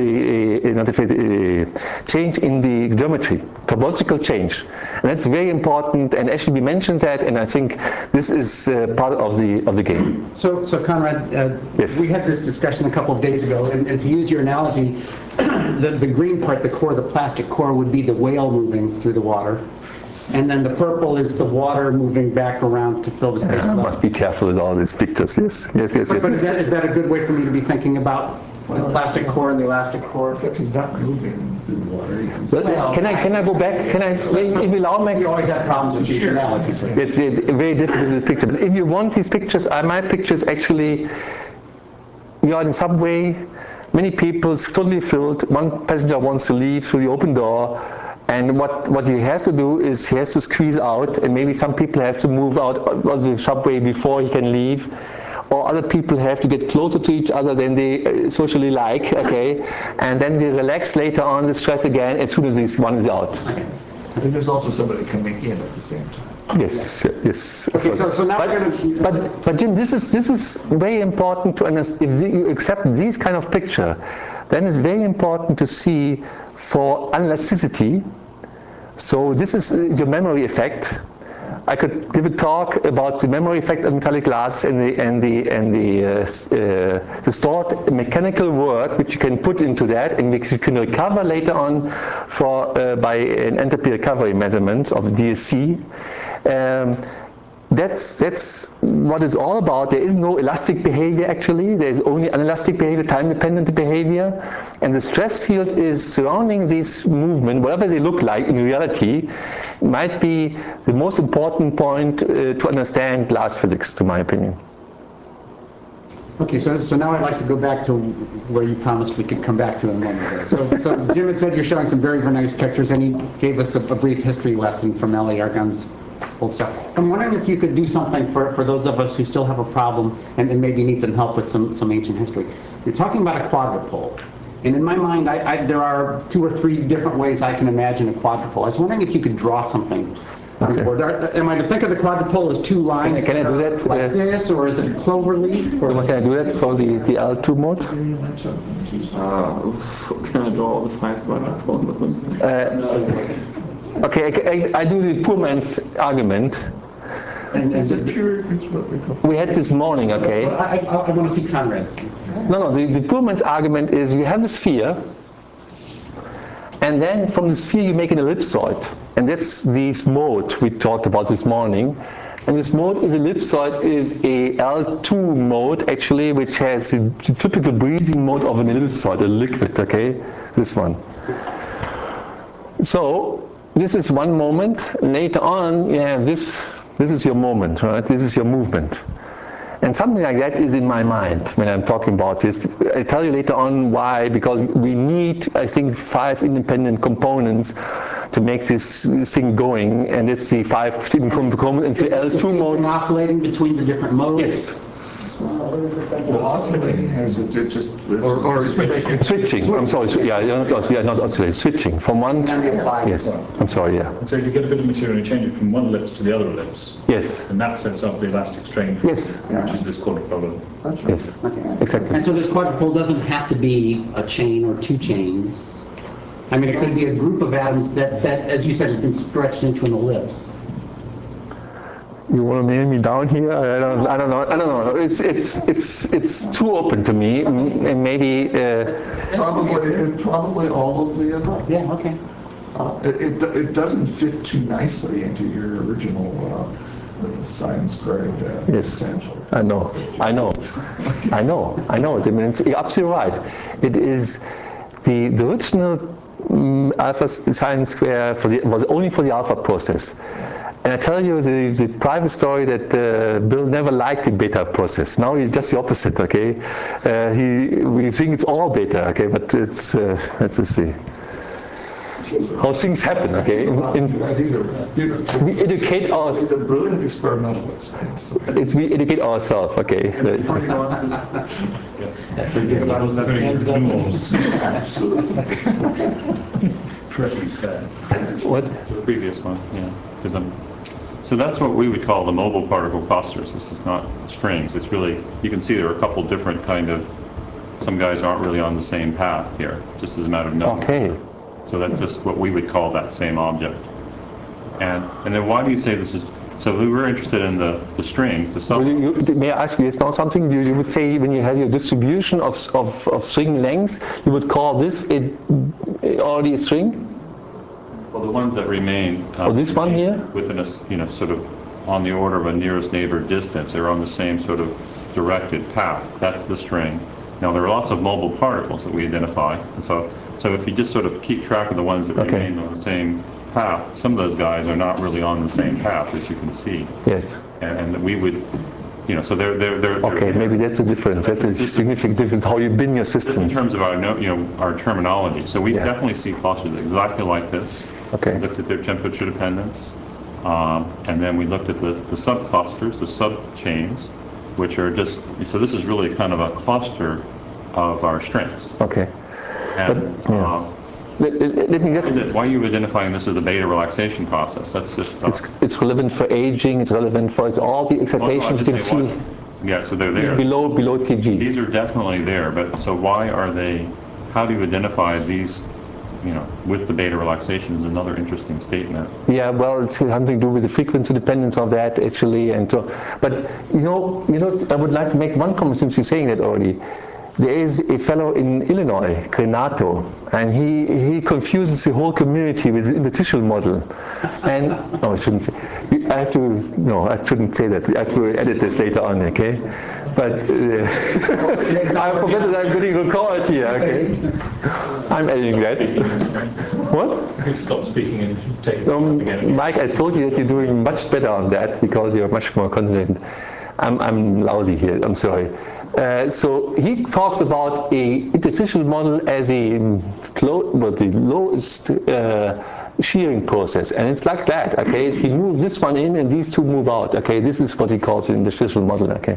a, a, a change in the geometry, topological change, and that's very important. And actually, we mentioned that, and I think this is uh, part of the of the game.
So, so Conrad, uh,
yes.
we had this discussion a couple of days ago, and, and to use your analogy, the, the green part, the core, the plastic core, would be the whale moving through the water. And then the purple is the water moving back around to fill the space.
I must be careful with all these pictures, yes. Yes, yes,
but,
yes.
But is that, is that a good way for me to be thinking about the plastic core and the elastic core?
Except he's not moving through the water.
Well, can I can I go back? Can I, if you allow me?
You always have problems with these analogies. Right?
It's, it's very difficult with the picture. But if you want these pictures, uh, my pictures actually, you are in subway, many people, it's totally filled, one passenger wants to leave through the open door, and what, what he has to do is he has to squeeze out, and maybe some people have to move out of the subway before he can leave, or other people have to get closer to each other than they socially like, okay, and then they relax later on the stress again as soon as this one is out.
And there's also somebody coming in at the same time.
Yes, yes.
Okay, so, so now
but,
we're going to...
But, but Jim, this is, this is very important to understand. If you accept these kind of picture, then it's very important to see for elasticity. So this is your memory effect. I could give a talk about the memory effect of metallic glass and the and the and the uh, uh, the stored mechanical work which you can put into that, and which you can recover later on for uh, by an enthalpy recovery measurement of D S C. Um, That's, that's what it's all about. There is no elastic behavior actually. There is only inelastic behavior, time-dependent behavior. And the stress field is surrounding this movement, whatever they look like in reality, might be the most important point uh, to understand glass physics, to my opinion.
Okay, so, so now I'd like to go back to where you promised we could come back to in a moment. So, so Jim had said you're showing some very, very nice pictures, and he gave us a, a brief history lesson from Adi Argon's old stuff. I'm wondering if you could do something for, for those of us who still have a problem and, and maybe need some help with some, some ancient history. You're talking about a quadrupole. And in my mind, I, I, there are two or three different ways I can imagine a quadrupole. I was wondering if you could draw something. Okay. Or are, am I to think of the quadrupole as two lines? Can I, can I do that? Like uh, this, or is it a clover leaf? Or
can I do that for the, the L two mode?
Uh, can I draw all the five quadrupoles?
Uh, okay, I, I, I do the poor man's argument.
And,
It's a
and
pure, it's what we call.
We had this morning, okay?
I, I, I want to see Conrad's.
No, no, the, the Pullman's argument is you have a sphere, and then from the sphere you make an ellipsoid. And that's this mode we talked about this morning. And this mode is ellipsoid is a L two mode actually, which has the typical breathing mode of an ellipsoid, a liquid, okay? This one. So this is one moment. Later on you have this, this is your moment, right? This is your movement. And something like that is in my mind when I'm talking about this. I'll tell you later on why, because we need, I think, five independent components to make this, this thing going, and it's the five independent components in the L two mode.
Oscillating between the different modes?
Yes.
Well, oscillating, or is it just?
Or, or switching. switching. I'm sorry. Yeah, not oscillating. Yeah, not oscillating. Switching from one. To, yes. I'm sorry. Yeah.
And so if you get a bit of material and you change it from one ellipse to the other ellipse.
Yes.
And that sets up the elastic strain.
Yes.
Which is this quadrupole.
Yes.
Okay.
Exactly.
And so this quadrupole doesn't have to be a chain or two chains. I mean, it could be a group of atoms that, that, as you said, has been stretched into an ellipse.
You want to nail me down here? I don't. I don't know. I don't know. It's it's it's it's too open to me, and maybe. Uh,
Probably, probably all of the above.
Yeah. Okay.
Uh, it, it it doesn't fit too nicely into your original uh, science grade uh,
yes.
potential.
I know. I know. I know. I know. I mean, it's, you're absolutely right. It is the the original um, alpha science square for the, was only for the alpha process. And I tell you the, the private story that uh, Bill never liked the beta process. Now he's just the opposite, okay? Uh, he, we think it's all beta, okay? But it's, uh, let's just see. How things happen, okay? In, in, we educate ourselves.
He's a brilliant experimentalist.
It, we educate ourselves, okay?
Before you go on,
That's a good one.
Absolutely.
Correctly said.
What?
The previous one, yeah. Because I'm, so that's what we would call the mobile particle clusters. This is not strings. It's really, you can see there are a couple different kind of, some guys aren't really on the same path here, just as a matter of knowing.
Okay.
So that's just what we would call that same object. And and then why do you say this is, so we were interested in the, the strings, the sub.
So you, you, may I ask you, it's not something you, you would say when you have your distribution of, of, of string lengths, you would call this a, already a string?
Well, the ones that remain. Uh,
oh, this one here?
Within a, you know, sort of on the order of a nearest neighbor distance, they're on the same sort of directed path. That's the string. Now, there are lots of mobile particles that we identify. And so, so if you just sort of keep track of the ones that
okay.
remain on the same path, some of those guys are not really on the same path, as you can see.
Yes.
And, and we would, you know, so they're, they're, they're
okay,
they're,
maybe that's a difference. That's a significant difference how you bin your system.
In terms of our, you know, our terminology. So we
yeah.
definitely see clusters exactly like this.
Okay.
We looked at their temperature dependence, um, and then we looked at the, the subclusters, the subchains, which are just, so this is really kind of a cluster of our strings.
Okay.
And,
but, yeah.
uh,
let, let, let me just,
it, why are you identifying this as the beta relaxation process? That's just... Uh,
it's, it's relevant for aging, it's relevant for all the excitations you can see.
What? Yeah, so they're there.
Below, below T G.
These are definitely there, but so why are they, how do you identify these, you know, with the beta relaxation is another interesting statement.
Yeah, well, it's something to do with the frequency dependence of that, actually, and so, but, you know, you know, I would like to make one comment since you're saying that already. There is a fellow in Illinois, Grenato, and he, he confuses the whole community with the interstitial model. And, no, I shouldn't say, I have to, no, I shouldn't say that. I have to edit this later on, okay? But uh, I forget that I'm getting recorded here, okay? I'm editing that. What?
You stop speaking and take it
um,
again.
Mike, I told you that you're doing much better on that because you're much more confident. I'm, I'm lousy here, I'm sorry. Uh, so he talks about a interstitial model as a well, the lowest uh, shearing process, and it's like that. Okay, he moves this one in, and these two move out. Okay, this is what he calls the interstitial model. Okay,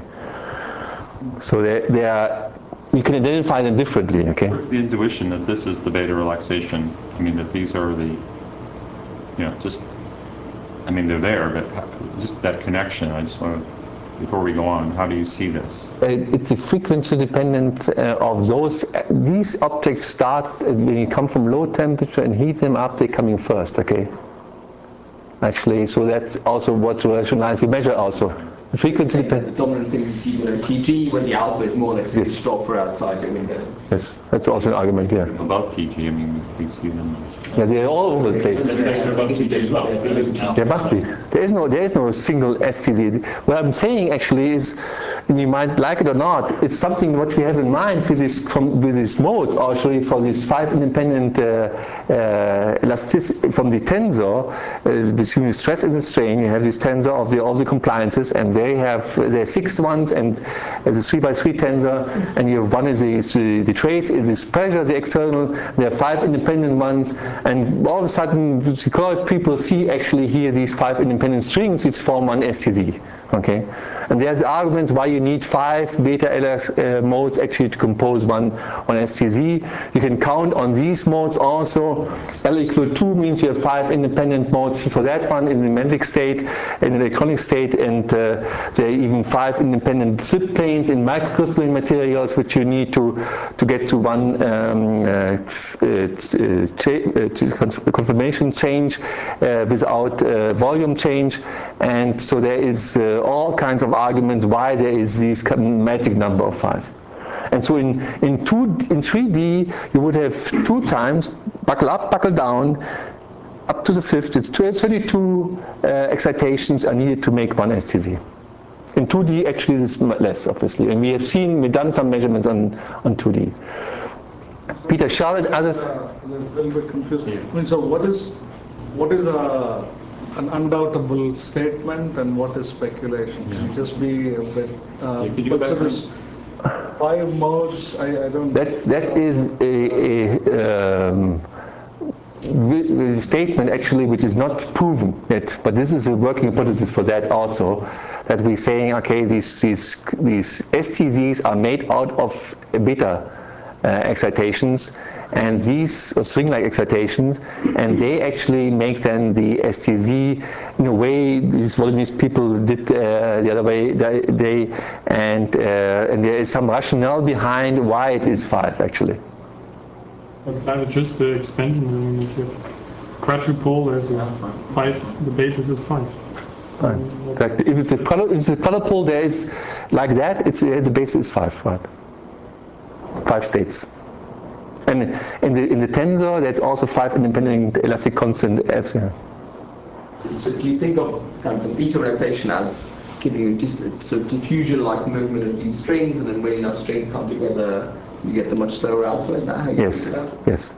so they they are. You can identify them differently. Okay.
What's the intuition that this is the beta relaxation? I mean, that these are the, you know, just. I mean, they're there, but just that connection. I just want to. Before we go on, how do you see this?
It's a frequency dependent uh, of those. Uh, these objects start when you come from low temperature and heat them up, they're coming first, okay? actually. So that's also what rationality measure also. The frequency
The dominant things you see with a T G, when the alpha is more or less switched off or outside the window.
Yes, that's also an argument here.
Above T G, I mean, we see them.
Yeah, they're all over the place. There must be. There is no, there is no single S T Z. What I'm saying actually is, and you might like it or not, it's something what we have in mind for this, from, with these modes, actually for these five independent uh, uh, elasticity from the tensor uh, between the stress and the strain. You have this tensor of the all the compliances, and they have there are six ones, and there's a three by three tensor, and you have one is the, the, the trace is this pressure, the external. There are five independent ones. And all of a sudden, because people see actually here these five independent strings which form one S T Z, okay? And there's arguments why you need five beta L S uh, modes actually to compose one, one S T Z. You can count on these modes also. L equal two means you have five independent modes for that one in the magnetic state, in the electronic state, and uh, there are even five independent slip planes in microcrystalline materials which you need to, to get to one um, uh, uh, conformation change uh, without uh, volume change, and so there is uh, all kinds of arguments why there is this magic number of five. And so in in two in three D you would have two times buckle up, buckle down, up to the fifth. It's thirty-two uh, excitations are needed to make one S T Z. In two D actually it's less, obviously, and we have seen we've done some measurements on on two D. Peter Charlotte, others.
Uh, a little bit confused. I mean, so what is what is a an undoubtable statement and what is speculation? Can you just be a bit? Uh,
yeah, could you go back
so this five modes. I, I don't.
That's that is a, a um, a statement actually which is not proven yet, but this is a working hypothesis for that also. That we're saying, okay, these these these S T Zs are made out of beta uh, excitations, and these uh, string-like excitations, and they actually make then the S T Z in a way these Volynese people did uh, the other way. They, they and uh, and there is some rationale behind why it is five actually.
But that is just the expansion. I mean, if you have quadrupole, there's a five. The basis is five.
Right. Exactly. If it's a color, if it's a color pole, there is like that. It's uh, the basis is five, right? Five states. And in the in the tensor, there's also five independent elastic constant epsilon.
So do you think of kind of the beta relaxation as giving you just a sort of diffusion-like movement of these strings, and then when enough strings come together, you get the much slower alpha? Is that how you
Yes.
think about it?
Yes.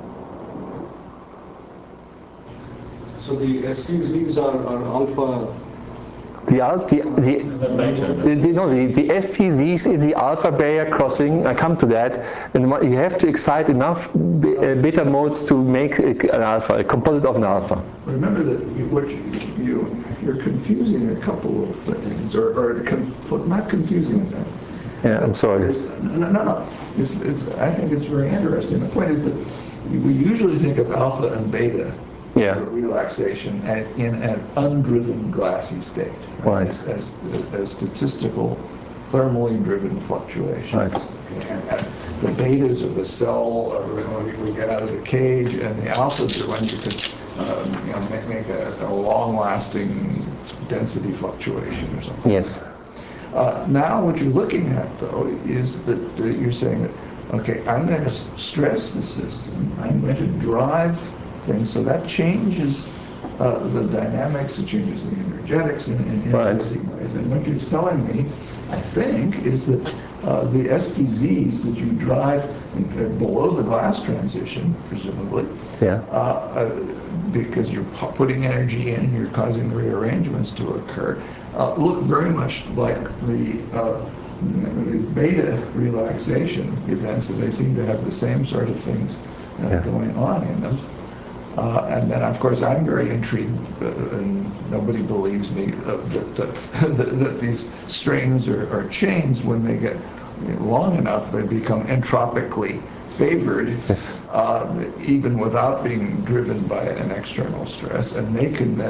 So the S T Zs are, are alpha.
The alpha, the the, the, the no the, the S T Zs is the alpha barrier crossing. I come to that, and you have to excite enough beta modes to make an alpha, a composite of an alpha.
Remember that you, what you, you you're confusing a couple of things, or, or conf, not confusing them.
Yeah, I'm sorry.
It's, no, no, no. It's, it's, I think it's very interesting. The point is that we usually think of alpha and beta.
Yeah.
Relaxation at, in an undriven glassy state,
right?
As, as, as statistical, thermally driven fluctuations.
Right.
And, and the betas of the cell are when we get out of the cage, and the alphas are when you can uh, you know, make, make a, a long-lasting density fluctuation or something.
Yes.
Uh, now, what you're looking at, though, is that uh, you're saying that, okay, I'm going to stress the system. I'm going to drive things, so that changes uh, the dynamics, it changes the energetics in, in interesting right. ways. And what you're telling me, I think, is that uh, the S T Zs that you drive in, uh, below the glass transition, presumably,
yeah.
uh, uh, because you're putting energy in and you're causing rearrangements to occur, uh, look very much like the uh, these beta relaxation events, and they seem to have the same sort of things uh, yeah. going on in them. Uh, and then, of course, I'm very intrigued, uh, and nobody believes me, uh, that, uh, that, that these strings or, or chains, when they get long enough, they become entropically favored,
yes.
uh, even without being driven by an external stress, and they can then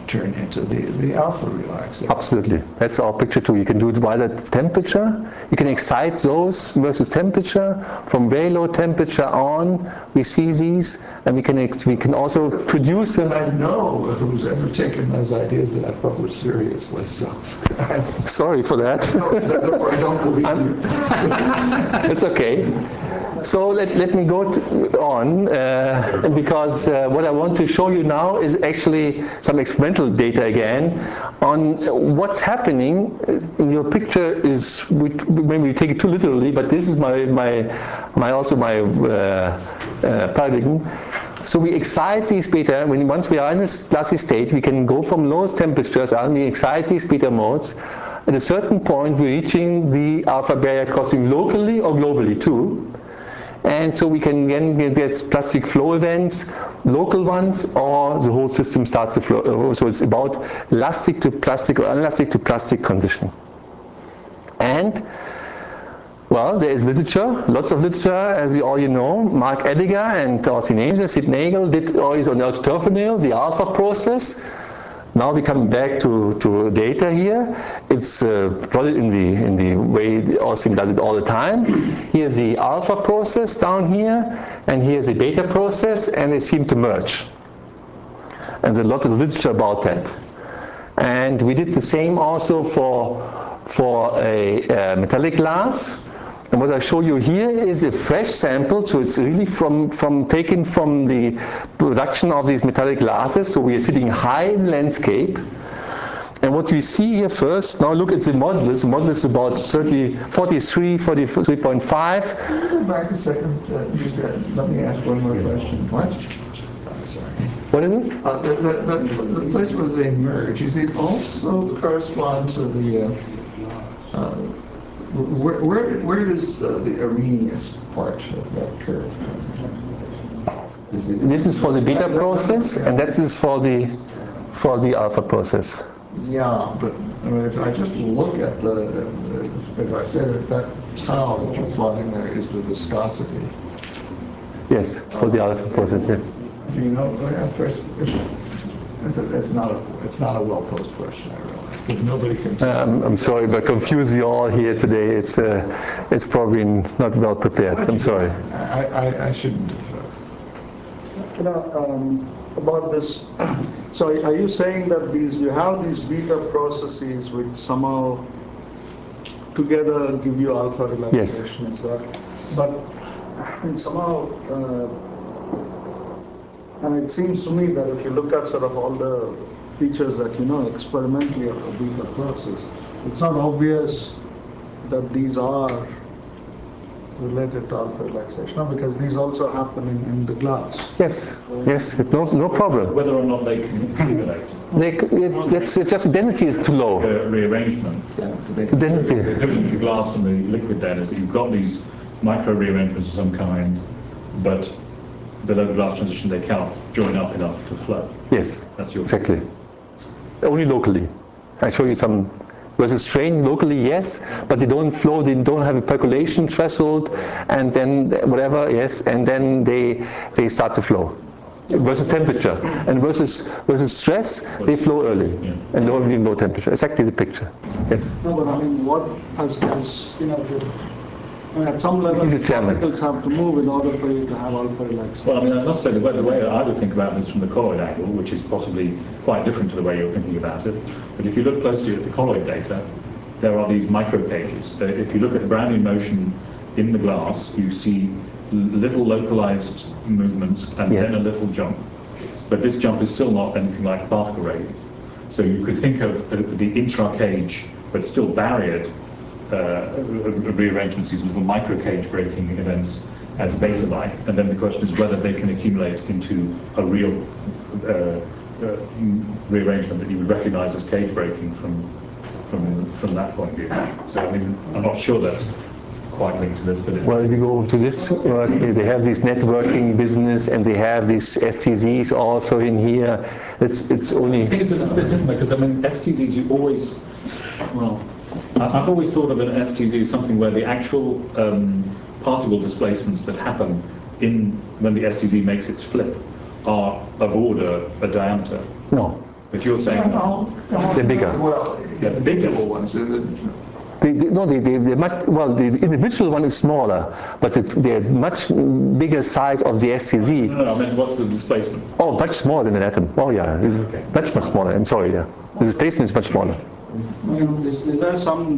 turn into the, the alpha relaxation.
Absolutely. That's our picture too. You can do it by the temperature. You can excite those versus temperature. From very low temperature on, we see these, and we can we can also produce them.
I know who's ever taken those ideas that I thought were seriously. So
sorry for that.
No, therefore I don't believe you.
It's okay. So let, let me go to, on, uh, because uh, what I want to show you now is actually some experimental data again on what's happening. In your picture is, we, maybe we take it too literally, but this is my, my, my also my uh, uh, paradigm. So we excite these beta, when once we are in this glassy state, we can go from lowest temperatures and we excite these beta modes. At a certain point, we're reaching the alpha barrier crossing locally or globally too. And so we can again get plastic flow events, local ones, or the whole system starts to flow. So it's about elastic to plastic or inelastic to plastic transition. And, well, there is literature, lots of literature, as you all you know. Mark Ediger and Austin Angel, Sid Nagel did all this on the autoterminal, the alpha process. Now we're coming back to, to data here. It's uh, plotted in the, in the way Austin does it all the time. Here's the alpha process down here, and here's the beta process, and they seem to merge. And there's a lot of literature about that. And we did the same also for, for a uh, metallic glass. And what I show you here is a fresh sample, so it's really from, from taken from the production of these metallic glasses. So we are sitting high in the landscape. And what we see here first, now look at the modulus. The modulus is about thirty, forty-three, forty-three point five.
Can you go back a second? Uh, just, uh, let me ask one more question. What? Oh, sorry.
What is it?
Uh, the, the, the, the place where they merge, is it also correspond to the uh, uh, Where, where, where does uh, the Arrhenius part of that curve come from? Is it,
this is for the beta
that,
process,
that,
and that is for the for the alpha process.
Yeah, but I mean, if I just look at the, uh, if I say that that tau that you're plotting there is the viscosity.
Yes, for the alpha process. Yeah.
Do you know? Yeah, first, it's, a, it's not a it's not a well-posed question, I realize, because nobody can.
Uh, I'm, I'm sorry, but confuse you all here today. It's uh, it's probably not well prepared. I'm sorry.
I I, I shouldn't.
You know, um, about this. So, are you saying that these you have these beta processes which somehow together give you alpha relaxation?
Yes.
Is that? But I mean, somehow. Uh, And it seems to me that if you look at sort of all the features that you know experimentally of the beta process, it's not obvious that these are related to alpha relaxation, no, because these also happen in, in the glass.
Yes, yes, no, no problem.
Whether or not they can accumulate.
They, it, it's, it's just the density is too low.
Uh, rearrangement.
The density.
The difference between the glass and the liquid then is that you've got these micro rearrangements of some kind, but below the glass transition they cannot join up enough to flow.
Yes,
that's your
exactly. Only locally. I show you some versus strain locally, yes, but they don't flow. They don't have a percolation threshold, and then whatever, yes, and then they they start to flow. Versus temperature, and versus versus stress, they flow early, yeah. And only low temperature. Exactly the picture. Yes.
No, but I mean, what as, as you know. I mean, at some level, particles have to move in order for you to have alpha relaxation.
Well, I mean, I must say the way, the way I would think about this from the colloid angle, which is possibly quite different to the way you're thinking about it, but if you look closely at the colloid data, there are these microcages. If you look at the Brownian motion in the glass, you see little localized movements and yes. then a little jump. But this jump is still not anything like particle radius. So you could think of the intra-cage, but still barriered, Uh, rearrangements, these little micro-cage breaking events as beta-like, and then the question is whether they can accumulate into a real uh, uh, rearrangement that you would recognize as cage breaking from, from, from that point of view. So I mean, I'm not sure that's quite linked to this, but it,
well, if you go to this, uh, they have this networking business, and they have these S T Zs also in here. It's it's only.
I think it's a little bit different because I mean, S T Zs you always, well, I've always thought of an S T Z as something where the actual um, particle displacements that happen in when the S T Z makes its flip are of order a diameter.
No.
But you're saying
they're bigger.
Well,
they're bigger.
ones. The,
The, the, no, they, they, they're much, well, the individual one is smaller, but the, they're much bigger size of the S C Z.
No, no, no, I mean, what's the displacement?
Oh, much smaller than an atom. Oh, yeah, it's
Okay.
much, much smaller. I'm sorry, yeah. The displacement is much smaller.
Is, is there some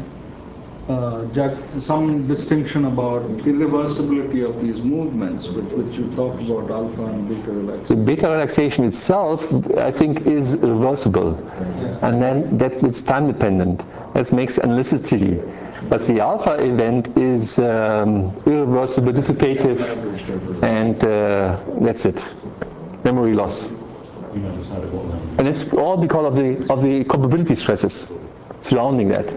uh, judge, some distinction about irreversibility of these movements, which, which you talked about alpha and beta
The
relaxation?
beta relaxation itself, I think, is reversible, and then that it's time dependent. That makes analyticity. But the alpha event is um, irreversible, dissipative, and uh, that's it. Memory loss.
You know, it's how it will happen.
And it's all because of the of the probability stresses surrounding that.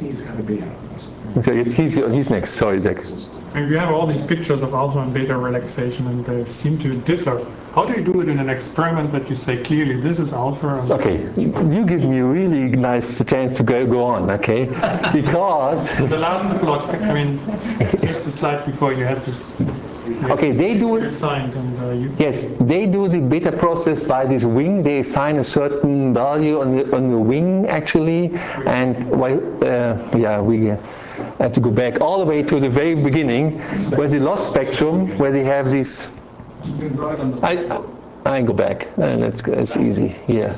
So it's, he's, he's next. Sorry, Jack.
And you have all these pictures of alpha and beta relaxation, and they seem to differ. How do you do it in an experiment that you say clearly this is alpha? And
Okay, you give me a really nice chance to go, go on, okay? Because
the last plot, I mean, just a slide before you had this.
okay, they do it.
Assigned and uh, you.
Yes, they do the beta process by this wing. They assign a certain value on the on the wing actually, and why? Uh, yeah, we uh, have to go back all the way to the very beginning, where the loss spectrum, where they have these. I I go back, and it's it's easy here.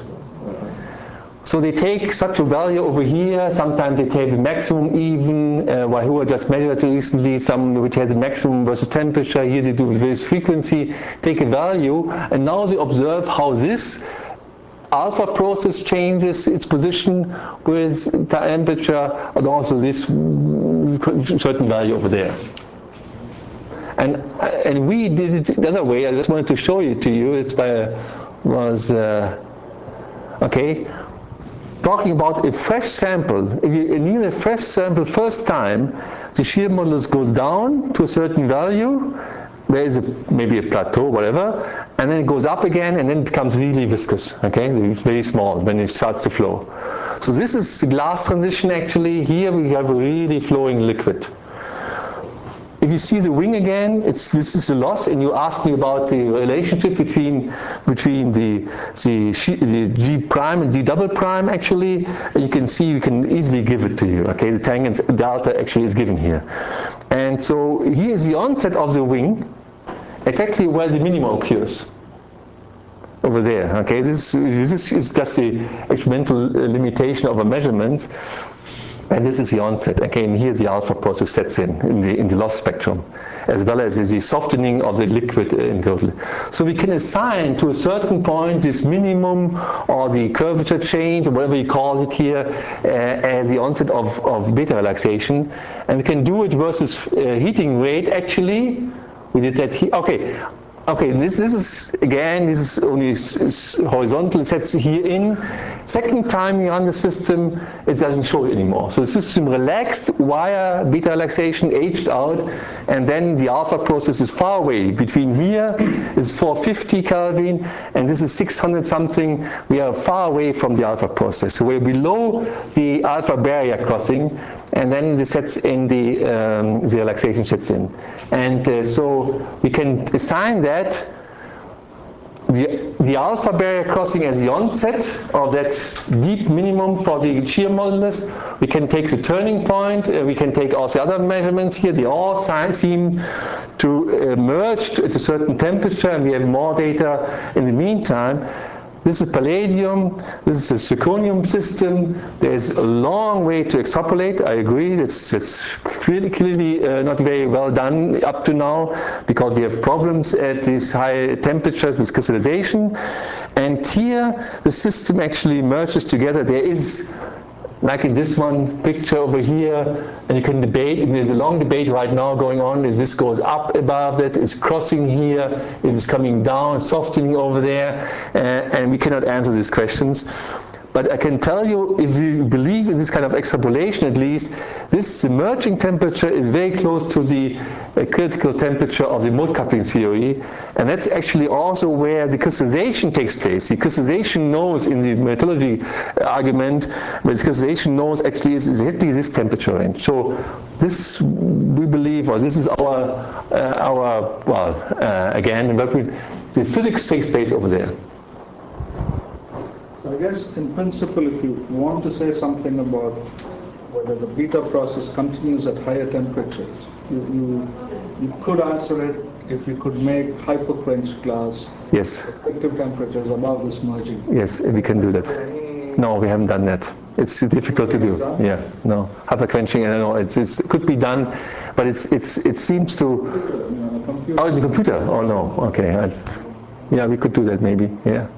So they take such a value over here, sometimes they take the maximum even, uh, Wahoo just measured recently, some which has a maximum versus temperature, here they do with frequency, take a value, and now they observe how this alpha process changes its position with temperature, and also this certain value over there. And, and we did it the other way, I just wanted to show it to you, it's by, was, uh, okay, talking about a fresh sample. If you need a fresh sample first time, the shear modulus goes down to a certain value, there is a, maybe a plateau, whatever, and then it goes up again, and then it becomes really viscous, okay, it's very small when it starts to flow. So this is the glass transition actually. Here we have a really flowing liquid. If you see the wing again, it's, this is a loss, and you ask me about the relationship between between the the, the G prime and G double prime actually. And you can see, we can easily give it to you. Okay, the tangent delta actually is given here, and so here is the onset of the wing, exactly where the minimum occurs. Over there. Okay, this this is just the experimental limitation of a measurement. And this is the onset. Okay, and here the alpha process sets in, in the, in the loss spectrum, as well as the softening of the liquid in total. So we can assign to a certain point this minimum or the curvature change, or whatever you call it here, uh, as the onset of, of beta relaxation. And we can do it versus uh, heating rate actually. We did that here. Okay. Okay, this, this is, again, this is only horizontal, it sets here in. Second time you run the system, it doesn't show it anymore. So the system relaxed via beta relaxation, aged out, and then the alpha process is far away. Between here is four hundred fifty Kelvin, and this is six hundred something. We are far away from the alpha process. So we're below the alpha barrier crossing, and then the sets in the, um, the relaxation sets in. And uh, so we can assign that the, the alpha barrier crossing as the onset of that deep minimum for the shear modulus. We can take the turning point, uh, we can take also other measurements here, they all seem to uh, merge at a certain temperature, and we have more data in the meantime. This is palladium, this is a zirconium system. There's a long way to extrapolate, I agree. It's, it's clearly, clearly uh, not very well done up to now, because we have problems at these high temperatures with crystallization. And here, the system actually merges together. There is, like in this one picture over here, and you can debate, and there's a long debate right now going on, if this goes up above it, it's crossing here, if it's coming down, softening over there, uh, and we cannot answer these questions. But I can tell you, if you believe in this kind of extrapolation at least, this emerging temperature is very close to the uh, critical temperature of the mode coupling theory, and that's actually also where the crystallization takes place. The crystallization knows in the metallurgy argument, but the crystallization knows actually is exactly this temperature range. So this, we believe, or this is our, uh, our well, uh, again, the physics takes place over there.
So I guess in principle, if you want to say something about whether the beta process continues at higher temperatures, you, you, you could answer it if you could make hyperquench glass
Yes.
effective temperatures above this merging.
Yes, we can do that. No, we haven't done that. It's difficult to do. Yeah, no. Hyperquenching, I don't know, it's, it's, it could be done, but it's, it's, it seems to... Oh, in the computer? Oh, no. Okay. I, yeah, we could do that maybe. Yeah.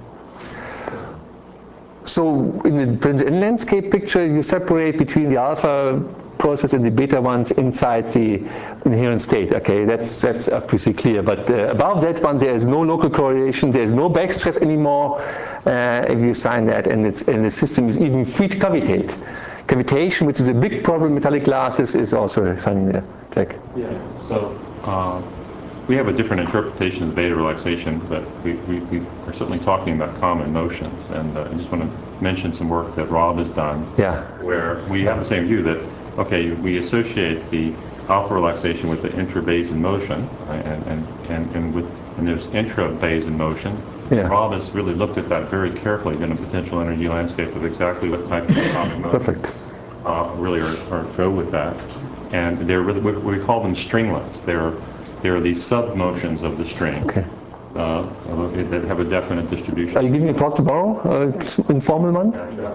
So in the in landscape picture, you separate between the alpha process and the beta ones inside the inherent state. Okay, that's that's obviously clear. But uh, above that one, there is no local correlation. There is no backstress anymore uh, if you sign that, and it's and the system is even free to cavitate. Cavitation, which is a big problem in metallic glasses, is also something there. Jack.
Yeah. So. Uh, We have a different interpretation of beta relaxation, but we, we, we are certainly talking about common motions. And uh, I just want to mention some work that Rob has done,
yeah.
where we have the same view that, okay, we associate the alpha relaxation with the intra-basin motion, right? and, and, and, and, with, and there's intra-basin motion.
Yeah.
Rob has really looked at that very carefully in a potential energy landscape of exactly what type of common motion
Perfect.
Uh, really are, are go with that. And they're really, we, we call them stringlets. They're There are these sub-motions of the string
okay.
uh, that have a definite distribution.
Are you giving a talk tomorrow, uh, informal one?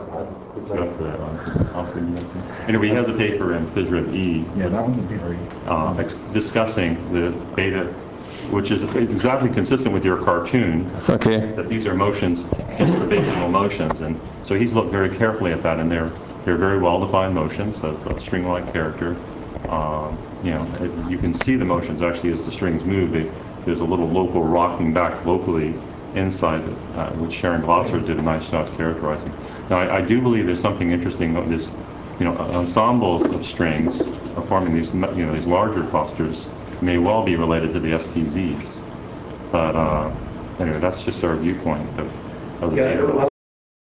Anyway, he has a paper in PhysRev E
Yeah, that one's very...
uh, discussing the beta, which is exactly consistent with your cartoon,
okay.
that these are motions, intrabasinal motions. And so he's looked very carefully at that, and they're, they're very well-defined motions of, of string-like character. Uh, you know, it, you can see the motions actually as the strings move. They, there's a little local rocking back locally inside, uh, which Sharon Glosser did a nice job characterizing. Now, I, I do believe there's something interesting of this, you know, ensembles of strings are forming these, you know, these larger clusters may well be related to the S T Zs. But uh, anyway, that's just our viewpoint of, of the data.